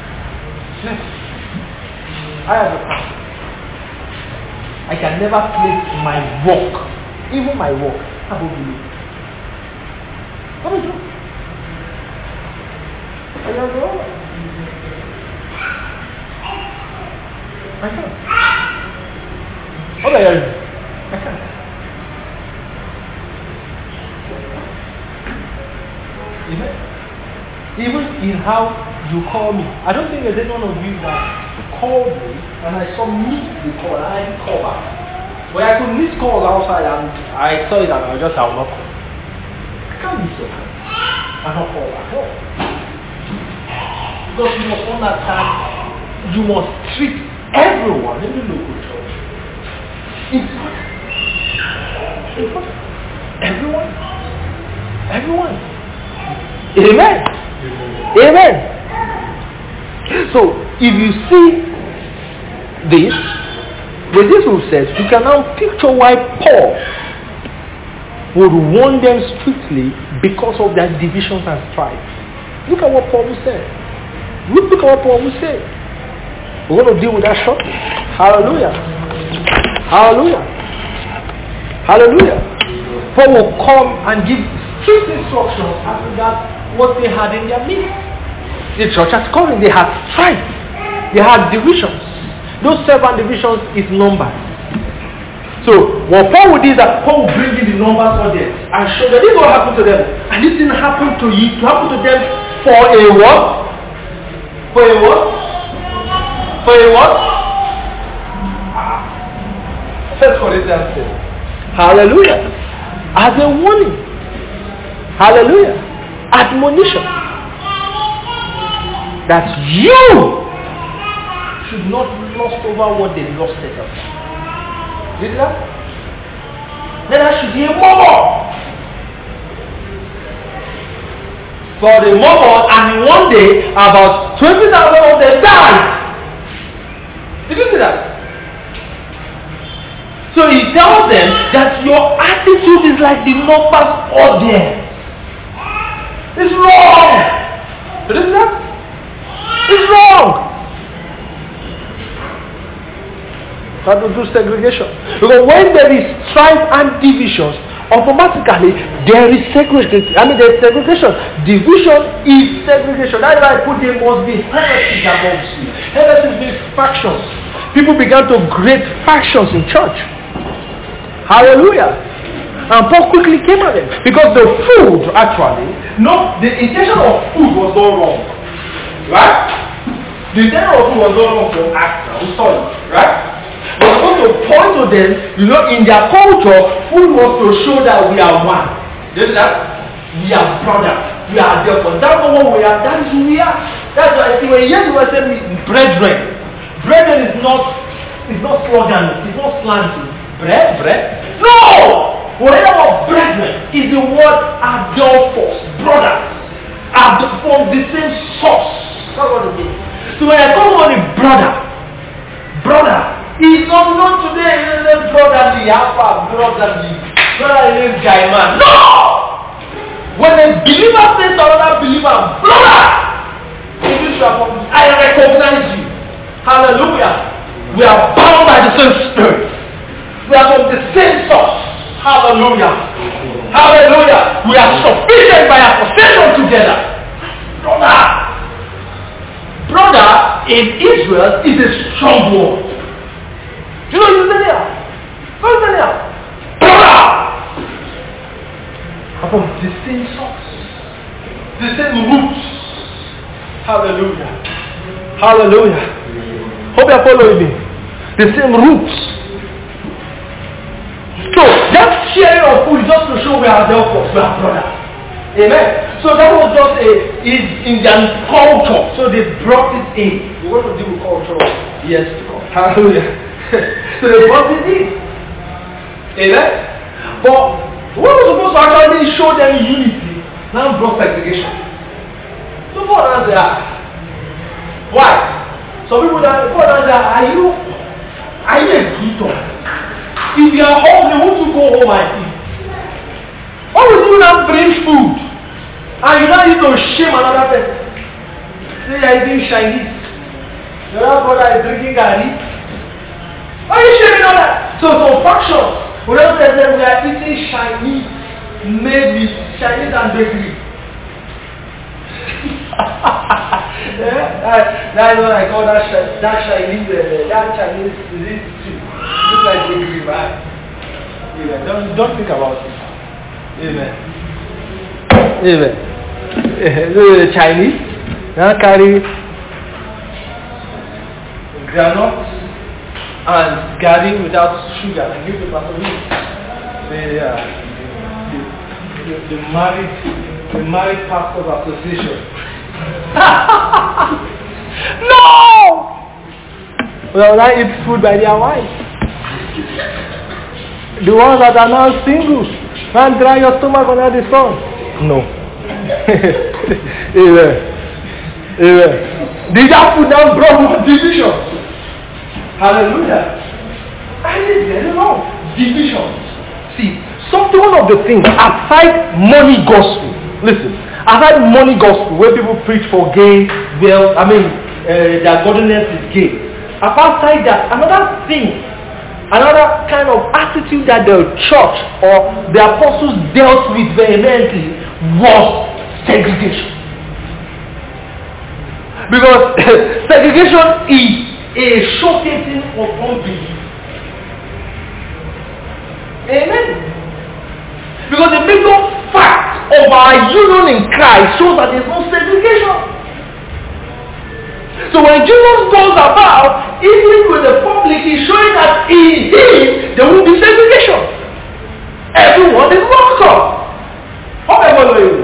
I have a pastor. I can never place my work, even my work, above the local. What is it? I don't know. I can't. What are you? I can't. Even in how you call me. I don't think there's any one of you that called me and I saw missed the call and I didn't call back. But I could miss calls outside and I saw it and I just will not call. I can't miss your call and not call at all. Because you must understand, you must treat everyone in the local church important. Everyone. Amen. So if you see this, with this we said, you can now picture why Paul would warn them strictly because of their divisions and strife. Look at what Paul said. Look at what Paul said. We're going to deal with that shortly. Hallelujah. Paul will come and give strict instructions as regards what they had in their midst. The church at Corinth, they had strife. They had divisions. Those 7 divisions is numbers. So what Paul would do is that Paul will bring in the numbers for them and show them this is what happened to them. And this didn't happen to you, to happen to them for a what? For a what? For a what? First Corinthians says, hallelujah. As a warning. Hallelujah. Admonition. That you should not lust over what they lusted after. Did that? Then there should be a murmur. For the murmur, and in one day, about 20,000 of them died. Did you see that? So he tells them that your attitude is like the numbers audience. It's wrong. Did you see that? It's wrong. That will do segregation. Because when there is strife and divisions, automatically there is segregation. There is segregation. Division is segregation. That's why I put there must be heresies amongst you. Heresies means factions. People began to create factions in church. Hallelujah. And Paul quickly came at them. Because the food actually, the intention of food was not wrong. Right? The intention of food was not wrong for actor. We saw it. Right? But we're going to point to them, in their culture, food was to show that we are one. You know that? We are brothers. We are therefore. That's not what we are. That is who we are. That's why I see when you hear people say brethren. Brethren is not slogan. It's not slanting. Bread. No! Whatever brethren is the word adelphos, brothers. Are from the same source. That's what it means. So when I call somebody brother, it's not today, brotherly, brotherly guy man. No! When a believer says to another believer, brother, I recognize you. Hallelujah. We are bound by the same spirit. We are from the same source. Hallelujah. Hallelujah. We are sufficient by association together. Brother in Israel is a strong word. You know you say there? What is there? Brother! From the same source. The same roots. Hallelujah. Hallelujah. Hope you are following me. The same roots. So that sharing of food is just to show we are therefore we are brothers. Amen. So that was just is Indian culture. So they brought it in. We're going to deal with culture years to come. Hallelujah. So they brought it in. Amen. But what was supposed to actually show them unity now brought segregation. So what answer? Why? Some people that answer, are you a greeter? If you are hungry, won't you go home and eat? Why would you not bring food? And you don't need to shame another person. Say you are eating Chinese. Your other brother is drinking garri. Why are you shaming all that? So some factions, we don't tell them we are eating Chinese made with Chinese and bakery. That's what I call that Chinese, that Chinese is just like bakery, right? Amen. Don't think about it. Amen. The Chinese now carry granite and garri without sugar and give the person the married pastors association. No! Well, I eat food by their wives. The ones that are now single. Man, dry your stomach under the sun. No. Amen. Amen. Did that food now brought more division? Hallelujah. And it's very wrong. Division. See, one of the things aside money gospel. Listen. Aside money gospel, where people preach for gain, their godliness is gain. Apart from that, another thing, another kind of attitude that the church or the apostles dealt with vehemently was segregation. Because segregation is a showcasing of unbelief. Amen. Because the bigger fact of our union in Christ shows that there is no segregation. So when Jesus goes about, even with the public, he's showing that in him there will be segregation. Everyone is welcome. Hope I'm following you.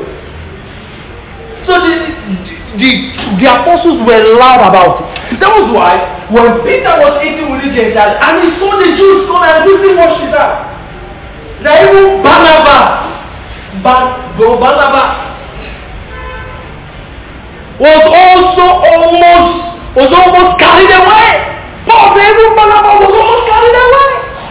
the apostles were loud about it. That was why when Peter was eating with the Gentiles and he saw the Jews come and quickly worship that. Now even Barnabas was almost carried away. Paul, even Barnabas was almost carried away.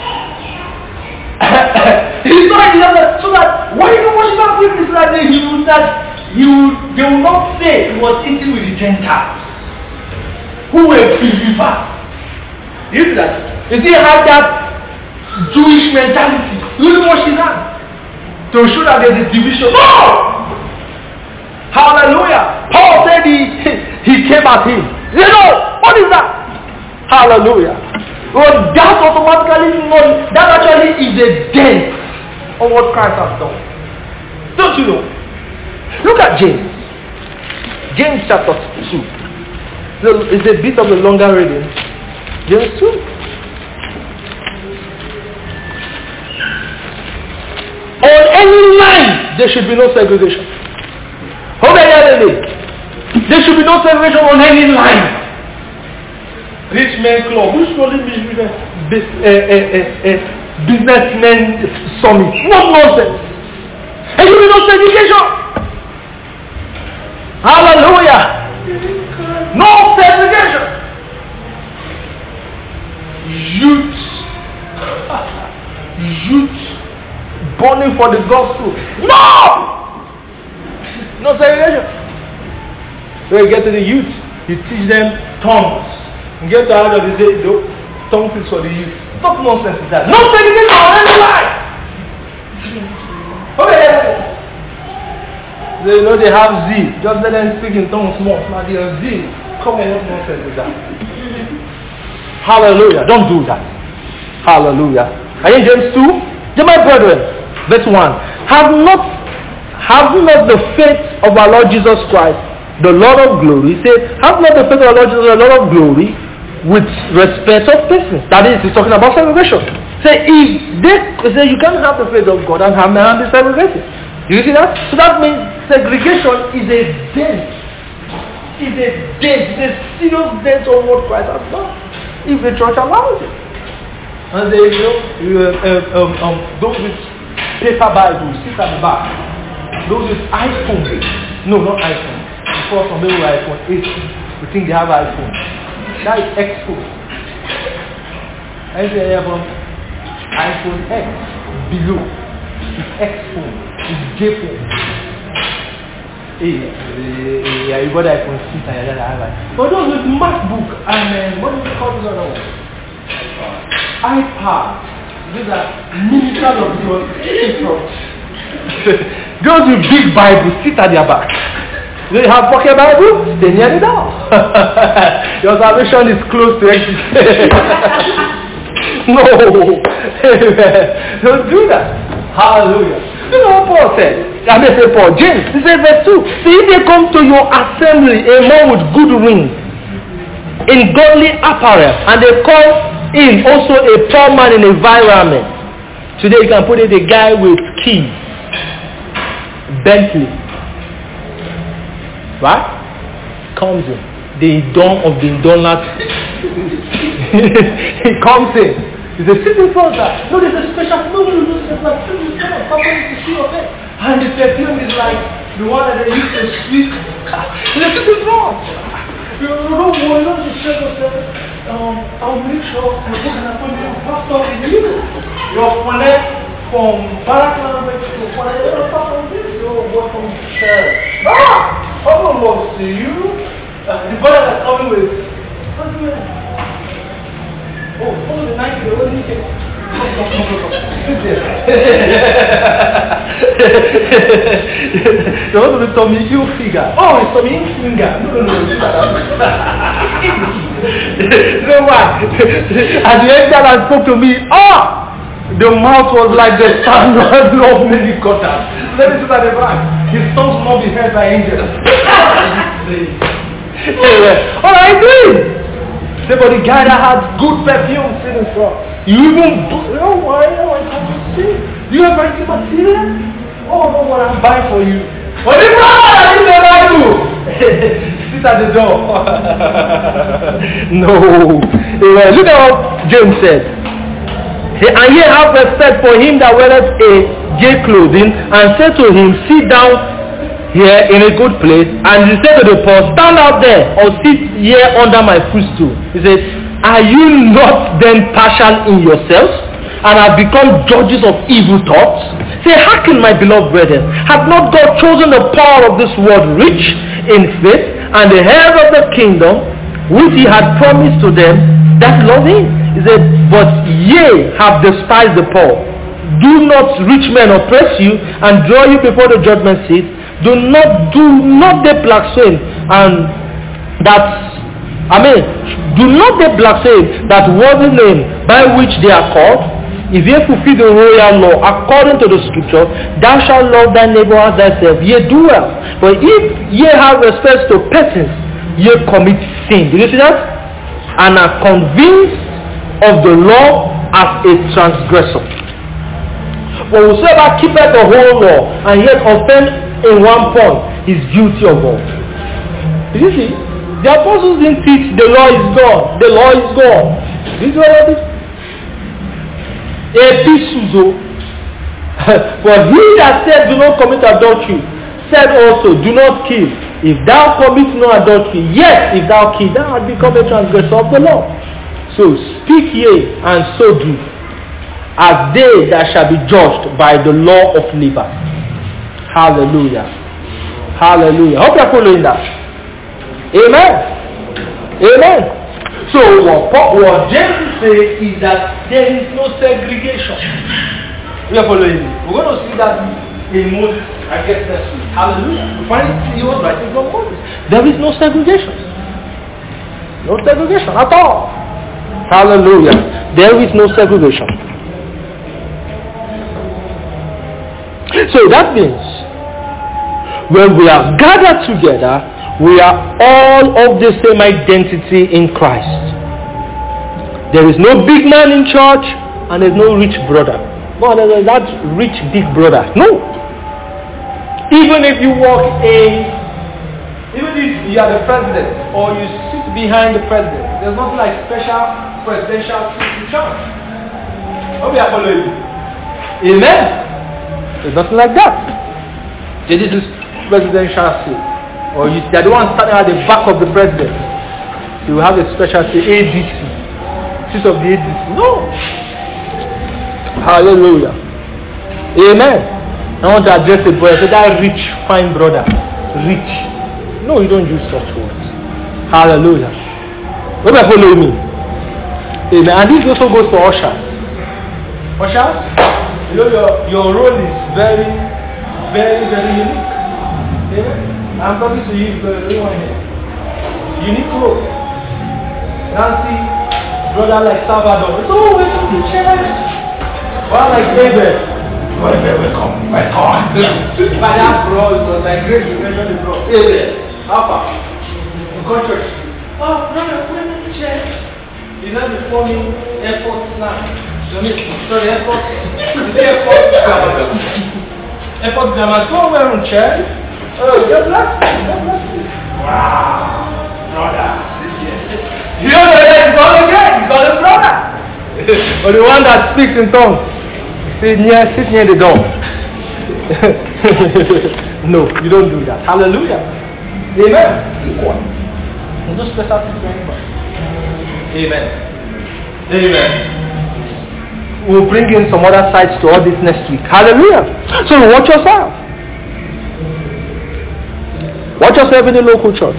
He saw it so that when you worship that quickly, so that they will not say he was eating with the Gentiles who were believers. You see that? You see, he had that Jewish mentality. You didn't worship that to show that there's a division. No! Hallelujah. Paul said he came at him. You know, what is that? Hallelujah. Well, that automatically, that actually is a dent of what Christ has done. Don't you know? Look at James. James chapter 2. It's a bit of a longer reading. James 2. On any line, there should be no segregation. There should be no segregation on any line. Rich men club, who's calling businessmen summit? What nonsense! There should be no segregation. Hallelujah! No segregation. Youth burning for the gospel. No segregation. When you get to the youth, you teach them tongues. You get to the other day, tongues is for the youth. What nonsense is that? No segregation on any line. Okay. They know they have zeal. Just let them speak in tongues more. Now they have zeal. Come on, what nonsense is that? Hallelujah. Don't do that. Hallelujah. Are you in James 2? Dear my brethren, verse 1. Have not the faith of our Lord Jesus Christ, the Lord of glory. Say, have not the faith of our Lord Jesus, the Lord of glory, with respect of persons. That is, he's talking about segregation. Say, you can't have the faith of God and have the segregation. You see that? So that means segregation is a dent. It's a serious dent on what Christ has done. If the church allows it. And they, those with paper Bibles sit at the back. Those with iPhone. No, not iPhone. Before some people with iPhone 8, we think they have iPhone. That is exposed. I say from iPhone X below. It's exposed. It's J-phone. Yeah, you got iPhone 6 and you got iPhone. But those with MacBook and what do you call this other one? iPad. These are ministers of your from. Those with big Bibles sit at their back. Do you have pocket Bible? Stay near the door. Your salvation is close to exit. No. Don't do that. Hallelujah. You know what Paul said? James. He said verse 2. See, if they come to your assembly a man with good rings, in godly apparel, and they call in also a poor man in a environment. Today you can put it a guy with keys. Bentley. Right? Comes in. The dawn of the donut. He comes in. He says, sit in front of that. No, there's a special. No, it's like, come on, to see your face. And the perfume is like the one that they used to sweep. He says, sit in front. You don't just say yourself, I'll make sure I'm going to put you pastor in you. Your connect from Barack to whatever pastor is. You're welcome to share. Someone will see you. The brother that's coming with. What's the matter? Oh, the 90, what did he say? They want to Tommy Hilfiger. Oh, it's Tommy Hilfiger. No. You know what? As the angel had spoke to me, the mouth was like the standard of many quarters. Let me see at the back. His tongue will not be heard by angels. Alright, please. Say, but the guy that had good perfume sitting in front. You even why can't you see? Do you have anything material? Oh no, what I'm buying for you. What is that? I didn't know. Sit at the door. No. Look at what James said. And ye have respect for him that weareth a gay clothing, and say to him, sit down here in a good place, and he said to the poor, stand out there, or sit here under my footstool. He says, are you not then partial in yourselves, and have become judges of evil thoughts? Say, hearken, my beloved brethren, hath not God chosen the power of this world rich in faith, and the heirs of the kingdom, which he had promised to them that love him? He said, but ye have despised the poor. Do not rich men oppress you, and draw you before the judgment seat? Do not they blaspheme, and do not they blaspheme that worthy name by which they are called? If ye fulfill the royal law according to the scripture, thou shalt love thy neighbor as thyself, ye do well. But if ye have respect to persons, ye commit sin. Did you see that? And are convinced of the law as a transgressor. For whosoever keepeth the whole law and yet offend in one point is guilty of all. Did you see? The apostles didn't teach the law is God. The law is God. This is what it is. Episuzo. For he that said do not commit adultery said also do not kill. If thou commit no adultery, yet if thou kill, thou art become a transgressor of the law. So speak ye and so do, as they that shall be judged by the law of liberty. Hallelujah. Hallelujah. Hope you're following that. Amen. Amen. So what James says is that there is no segregation. We are following. We're going to see that in Moses, I guess next week. Hallelujah. We find it, he was writing from Moses. There is no segregation. No segregation at all. Hallelujah. There is no segregation. So that means when we are gathered together, we are all of the same identity in Christ. There is no big man in church and there is no rich brother. No, there is that rich big brother. No. Even if you you are the president or you sit behind the president, there's nothing like special presidential seat in church. Hope you are following. Amen. There's nothing like that. This is presidential seat. Or they're the ones standing at the back of the president. You have a special seat, ADC. Seat of the ADC. No. Hallelujah. Amen. I want to address the boy. I said, that rich, fine brother. Rich. No, you don't use such words. Hallelujah. What are you following me? Amen. And this also goes for ushers. Ushers? You know your role is very, very, very unique. Amen. I'm talking to you because everyone here. Unique role. Nancy, brother like Salvador. So welcome to church. Well, like David. Welcome. By that bro, it was like great. You mentioned the bro. David. How far? You go church. Oh, brother, when is the church? You know the forming airport now. Sorry, airport. Airport grammar. So we're on church. Oh, God bless you. God bless you. Wow. Brother. You know that he's not again. He's not a brother. But the one that speaks in tongues. Sit near the door. No, you don't do that. Hallelujah. Amen. Equal. No special thing for anybody. Amen. Amen. We'll bring in some other sides to all this next week. Hallelujah. So watch yourself. Watch yourself in the local church.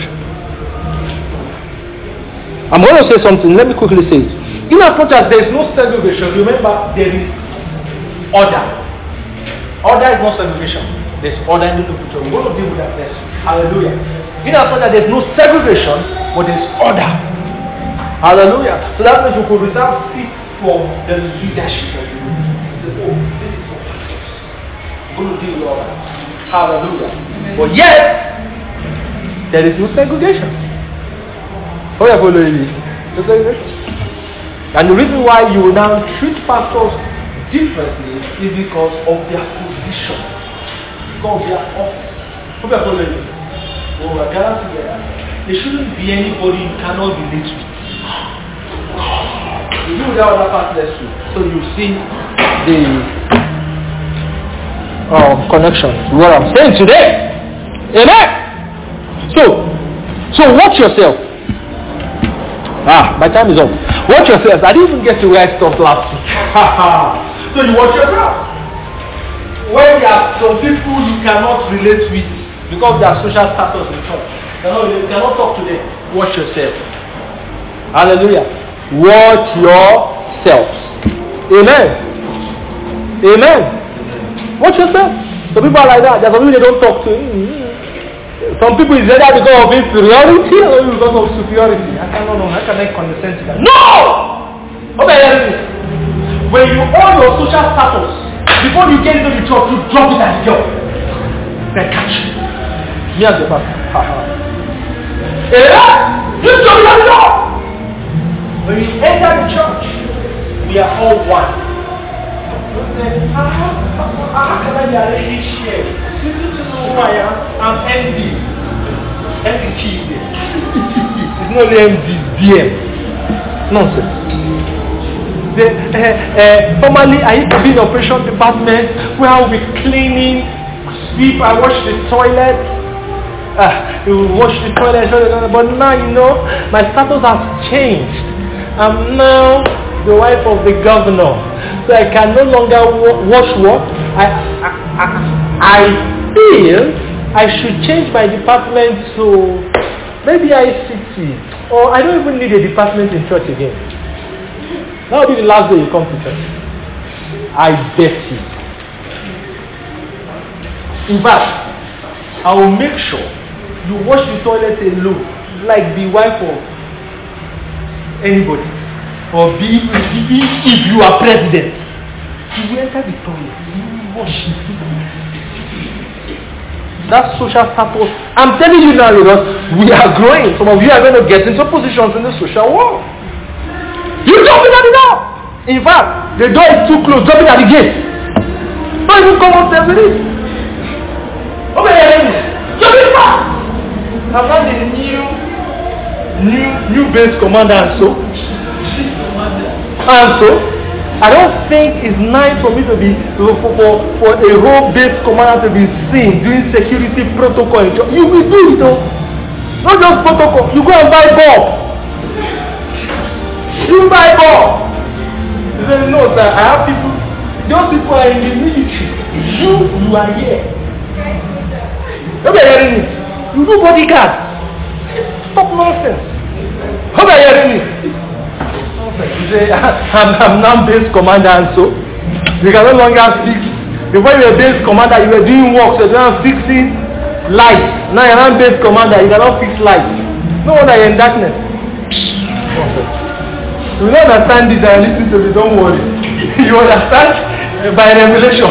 I'm going to say something. Let me quickly say it. In as much as there is no segregation, remember there is order. Order is not segregation. There's order in the local church. We're going to deal with that next. Hallelujah. In as much as there is no segregation, but there is order. Hallelujah. So that means we could reserve seats for the leadership of the room. This is what we're going to deal with all that. Hallelujah. But yet, there is no segregation. Oh, you're following me? No segregation. And the reason why you will now treat pastors differently is because of their position, because of their office. Oh, you're following me? Oh, I cannot together. There shouldn't be anybody you cannot relate with. You do that other part less too. So you see the connection. What I'm saying today. Amen. So watch yourself. My time is up. Watch yourself. I didn't even get to write stuff last week. So you watch yourself. When there are some people you cannot relate with because of their social status in church, you cannot talk to them. Watch yourself. Hallelujah. Watch yourselves. Amen. Amen. Watch yourself. Some people are like that. There are some people they don't talk to. Some people is either because of inferiority or because of superiority. I cannot know. How can I condescend to that? No! Okay, when you own your social status, before you get into the church, you drop it at the door. Then catch you. Me as the pastor. You drop it at the door. When you enter the church, we are all one. How can I be arranged here? Simply to know who I am, I'm MD. MD key is there. It's not only MD, it's DM. Nonsense. Formerly, I used to be in the operation department where I will be cleaning, sweep, I wash the toilet. You wash the toilet, but now, my status has changed. I'm now the wife of the governor. So I can no longer wash what? I feel I should change my department to maybe ICT. Or I don't even need a department in church again. That will be the last day you come to church. I bet you. In fact, I will make sure you wash the toilet alone, like the wife of anybody. Or if you are president, you will enter the toilet, you will wash it. That's social status. I'm telling you now because we are growing. Some of you are going to get into positions in the social world. You jump in at the door. In fact, the door is too close. Jump in at the gate. Don't even come upstairs with it. Okay, jump in back. I'm not the new base commander and so. I don't think it's nice for me to be for a whole base commander to be seen doing security protocol. You will do it though. Not just protocol. You go and buy bulb. You buy bulb. You say, no sir, I have people. Those people are in the military. You are here. Hope you're hearing me. You do bodyguard. Stop nonsense. Hope you're hearing me. You say, I'm now base commander and so. You can no longer fix. Before you were base commander, you were doing work, so you are fixing lights. Now you're not base commander, you cannot fix lights. No wonder you're in darkness. You don't understand this and listen to me, don't worry. You understand by revelation.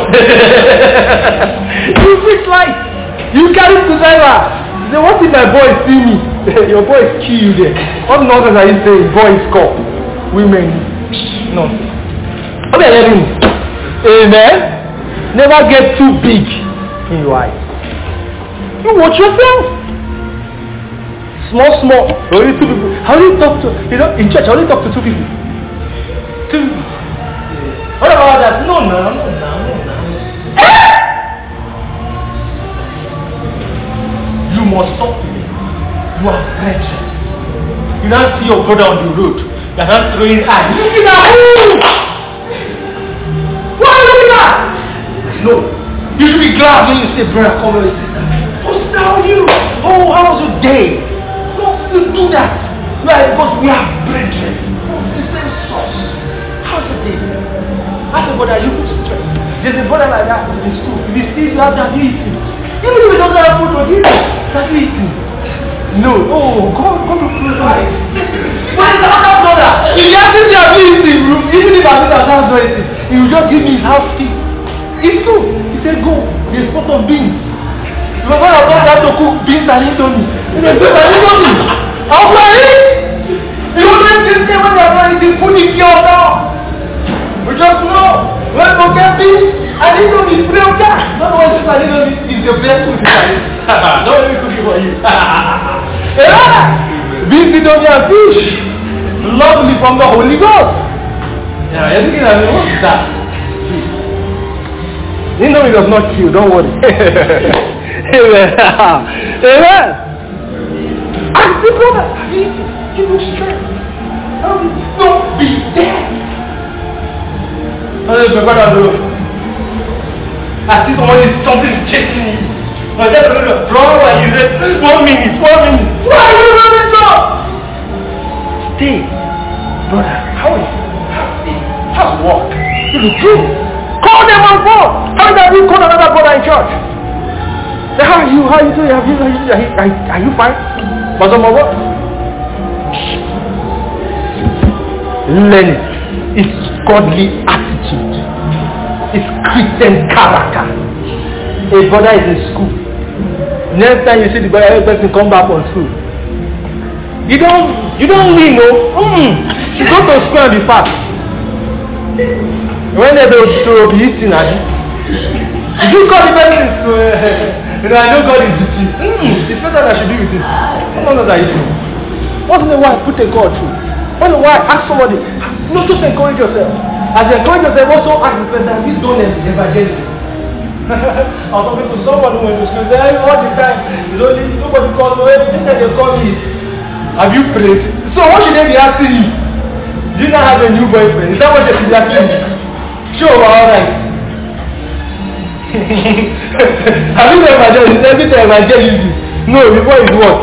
You fix lights. You carry to driver. You say, what if my boy see me? Your boy is kill you there. What nonsense are you saying? Boys call. Women. No. Okay, let him. Amen. Never get too big in your eyes. You watch yourself. Small. Only two people. How do you talk to, in church, I only talk to two people. Two people. What about that? No. You must talk to me. You are brethren. You don't see your brother on the road. You are not throwing eyes. Look at who? Why are you looking at? No. You should be glad when you say, brother, come here, sister. What's down you? Oh, how was your day? You do that. Right, because we are brethren. The same source. How's the day? Ask a brother, you put stress. There's a brother like that in school. If he sees you have that eating. Even if he doesn't have food to eat, that's eating. No. Oh, come to close eyes. What is the other brother? If he hasn't have eating, even if I think that that's not eating, he will just give me his house key. It's true. He said, go. There's a pot of beans. If my father doesn't have to cook beans and indomie, he said, beans and indomie. I'll play it. You always think when they're trying to put it here down. We just know. When we get beans, I didn't know this prayer. Not one thing I didn't know is the best food. Don't let me cook it for you. Yeah. Being feed on your fish. Lovely from the Holy Ghost. Yeah, you're thinking of what's that? You know it does not kill, don't worry. Amen. Amen. Ask the brother, give him strength. Don't be dead. I see something is chasing you. My dad will go, bro, why you said 1 minute. Why are you running so? Stay. Brother, how is it? How's work? You look good. Call them on phone. How did you call another brother in church? Say, how are you? How are you doing? Are you fine? But some what? Learn it. It's godly attitude. It's Christian character. A brother is in school. Next time you see the brother, every person come back from school. You don't win, no. You go to school and be fast. When they go to be eating, did you call the person to I know God is with you. It's better than I should be with you. No, that you do. Once in a while, put a God through. Once in a while, ask somebody. No, just encourage yourself. As you encourage yourself, also ask the person, please don't evangelism. Or some people, someone who went to school, say, all the time, it's only, nobody calls me, this time they call me. Have you prayed? So what should they be asking you? Do you not have a new boyfriend? Is that what they should be asking you? Sure, alright. Have you evangelized? Every time evangelism. No, before it's what?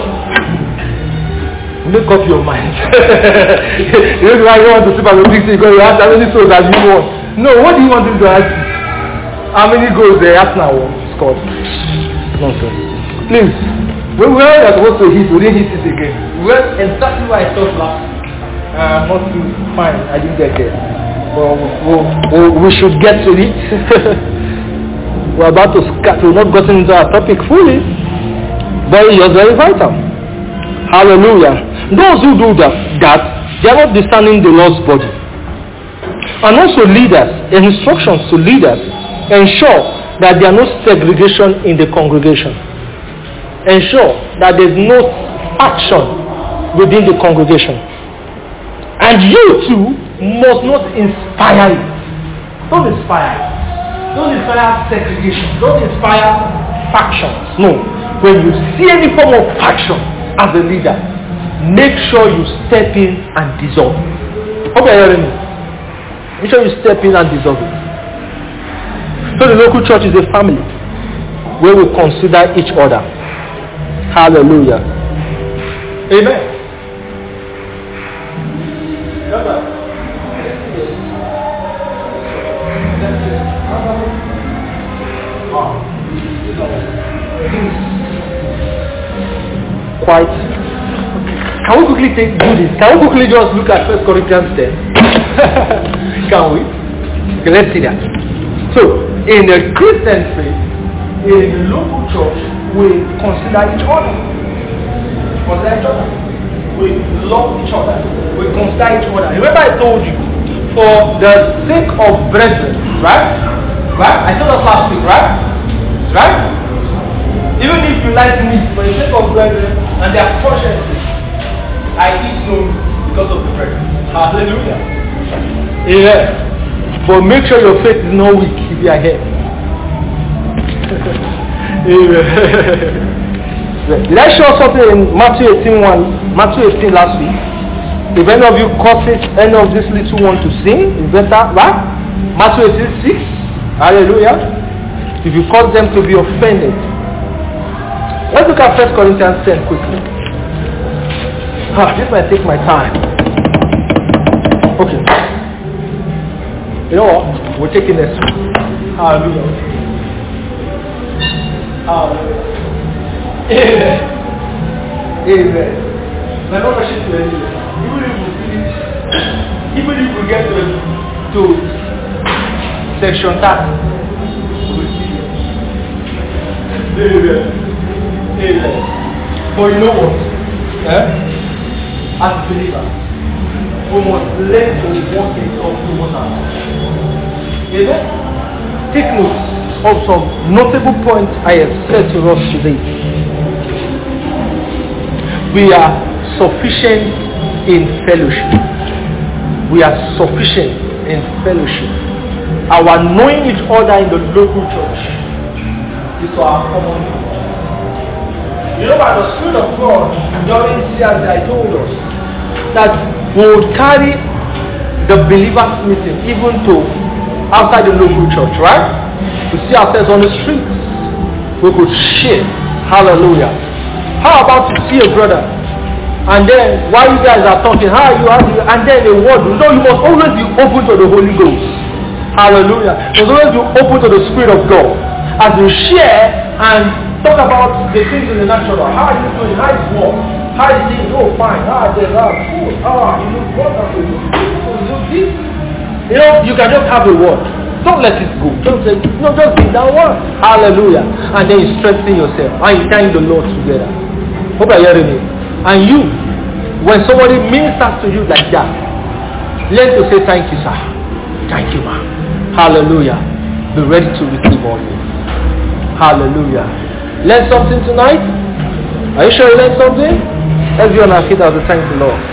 Make up your mind. You know why you want to sleep at the big thing because you have as many souls as you want. No, what do you want him to ask you? How many goals they ask now? Scott. Nonsense. Please. When we are supposed to hit, we didn't hit it again. We went exactly where I thought last week. Not too fine. I didn't get there. But we should get to it. We're about to scat. We've not gotten into our topic fully. But it was very vital. Hallelujah. Those who do that they are not discerning the Lord's body. And also leaders, instructions to leaders, ensure that there are no segregation in the congregation. Ensure that there is no faction within the congregation. And you too must not inspire it. Don't inspire it. Don't inspire segregation. Don't inspire factions. No. When you see any form of faction as a leader, make sure you step in and dissolve it. Hope you're hearing me. Make sure you step in and dissolve it. So the local church is a family where we consider each other. Hallelujah. Amen. Quite. Can we quickly do this? Can we quickly just look at 1 Corinthians 10? Can we? Okay, let's see that. So, in a Christian faith, in the local church, we consider each other. We love each other. We consider each other. Remember I told you, for the sake of brethren, right? I told us last week, right? Even if you like meat, for the sake of brethren and their consciences, I eat no meat because of the brethren. Hallelujah. Yeah. But make sure your faith is not weak if you are here. Did I show something in Matthew 18 last week? If any of you caught it, any of this little one to sing, it's better, right? Matthew 18:6. Hallelujah. If you cause them to be offended. Let's look at 1 Corinthians 10 quickly. This might take my time. Okay. You know what? We'll take it next week. Hallelujah. Amen. Amen. My not rushing to anywhere. Even if we finish, even if we get to section 30, we'll see it. Amen. But you know what? As believers, we must learn to walk in towards our lives. Amen? Take note of some notable points I have said to us today. We are sufficient in fellowship. We are sufficient in fellowship. Our knowing each other in the local church is our common goal. You know, by the Spirit of God, during CRI told us that we would carry the believers meeting even to outside the local church, right? We see ourselves on the streets. We could share. Hallelujah. How about to see a brother, and then while you guys are talking, how are you? And then a word. You know, you must always be open to the Holy Ghost. Hallelujah. You must always be open to the Spirit of God as you share and talk about the things in the natural. How are you doing? How is work? How is things? Oh, fine. How are they? Food. You look wonderful. You look this. You know, you can just have a word. Don't let it go. Don't say, no, just give that word. Hallelujah. And then you strengthen yourself. And you thank the Lord together. Hope you're hearing me. And you, when somebody ministers to you like that, learn to say thank you, sir. Thank you, ma'am. Hallelujah. Be ready to receive all this. Hallelujah. Learn something tonight? Are you sure you learned something? Let's be on our feet as we thank the Lord.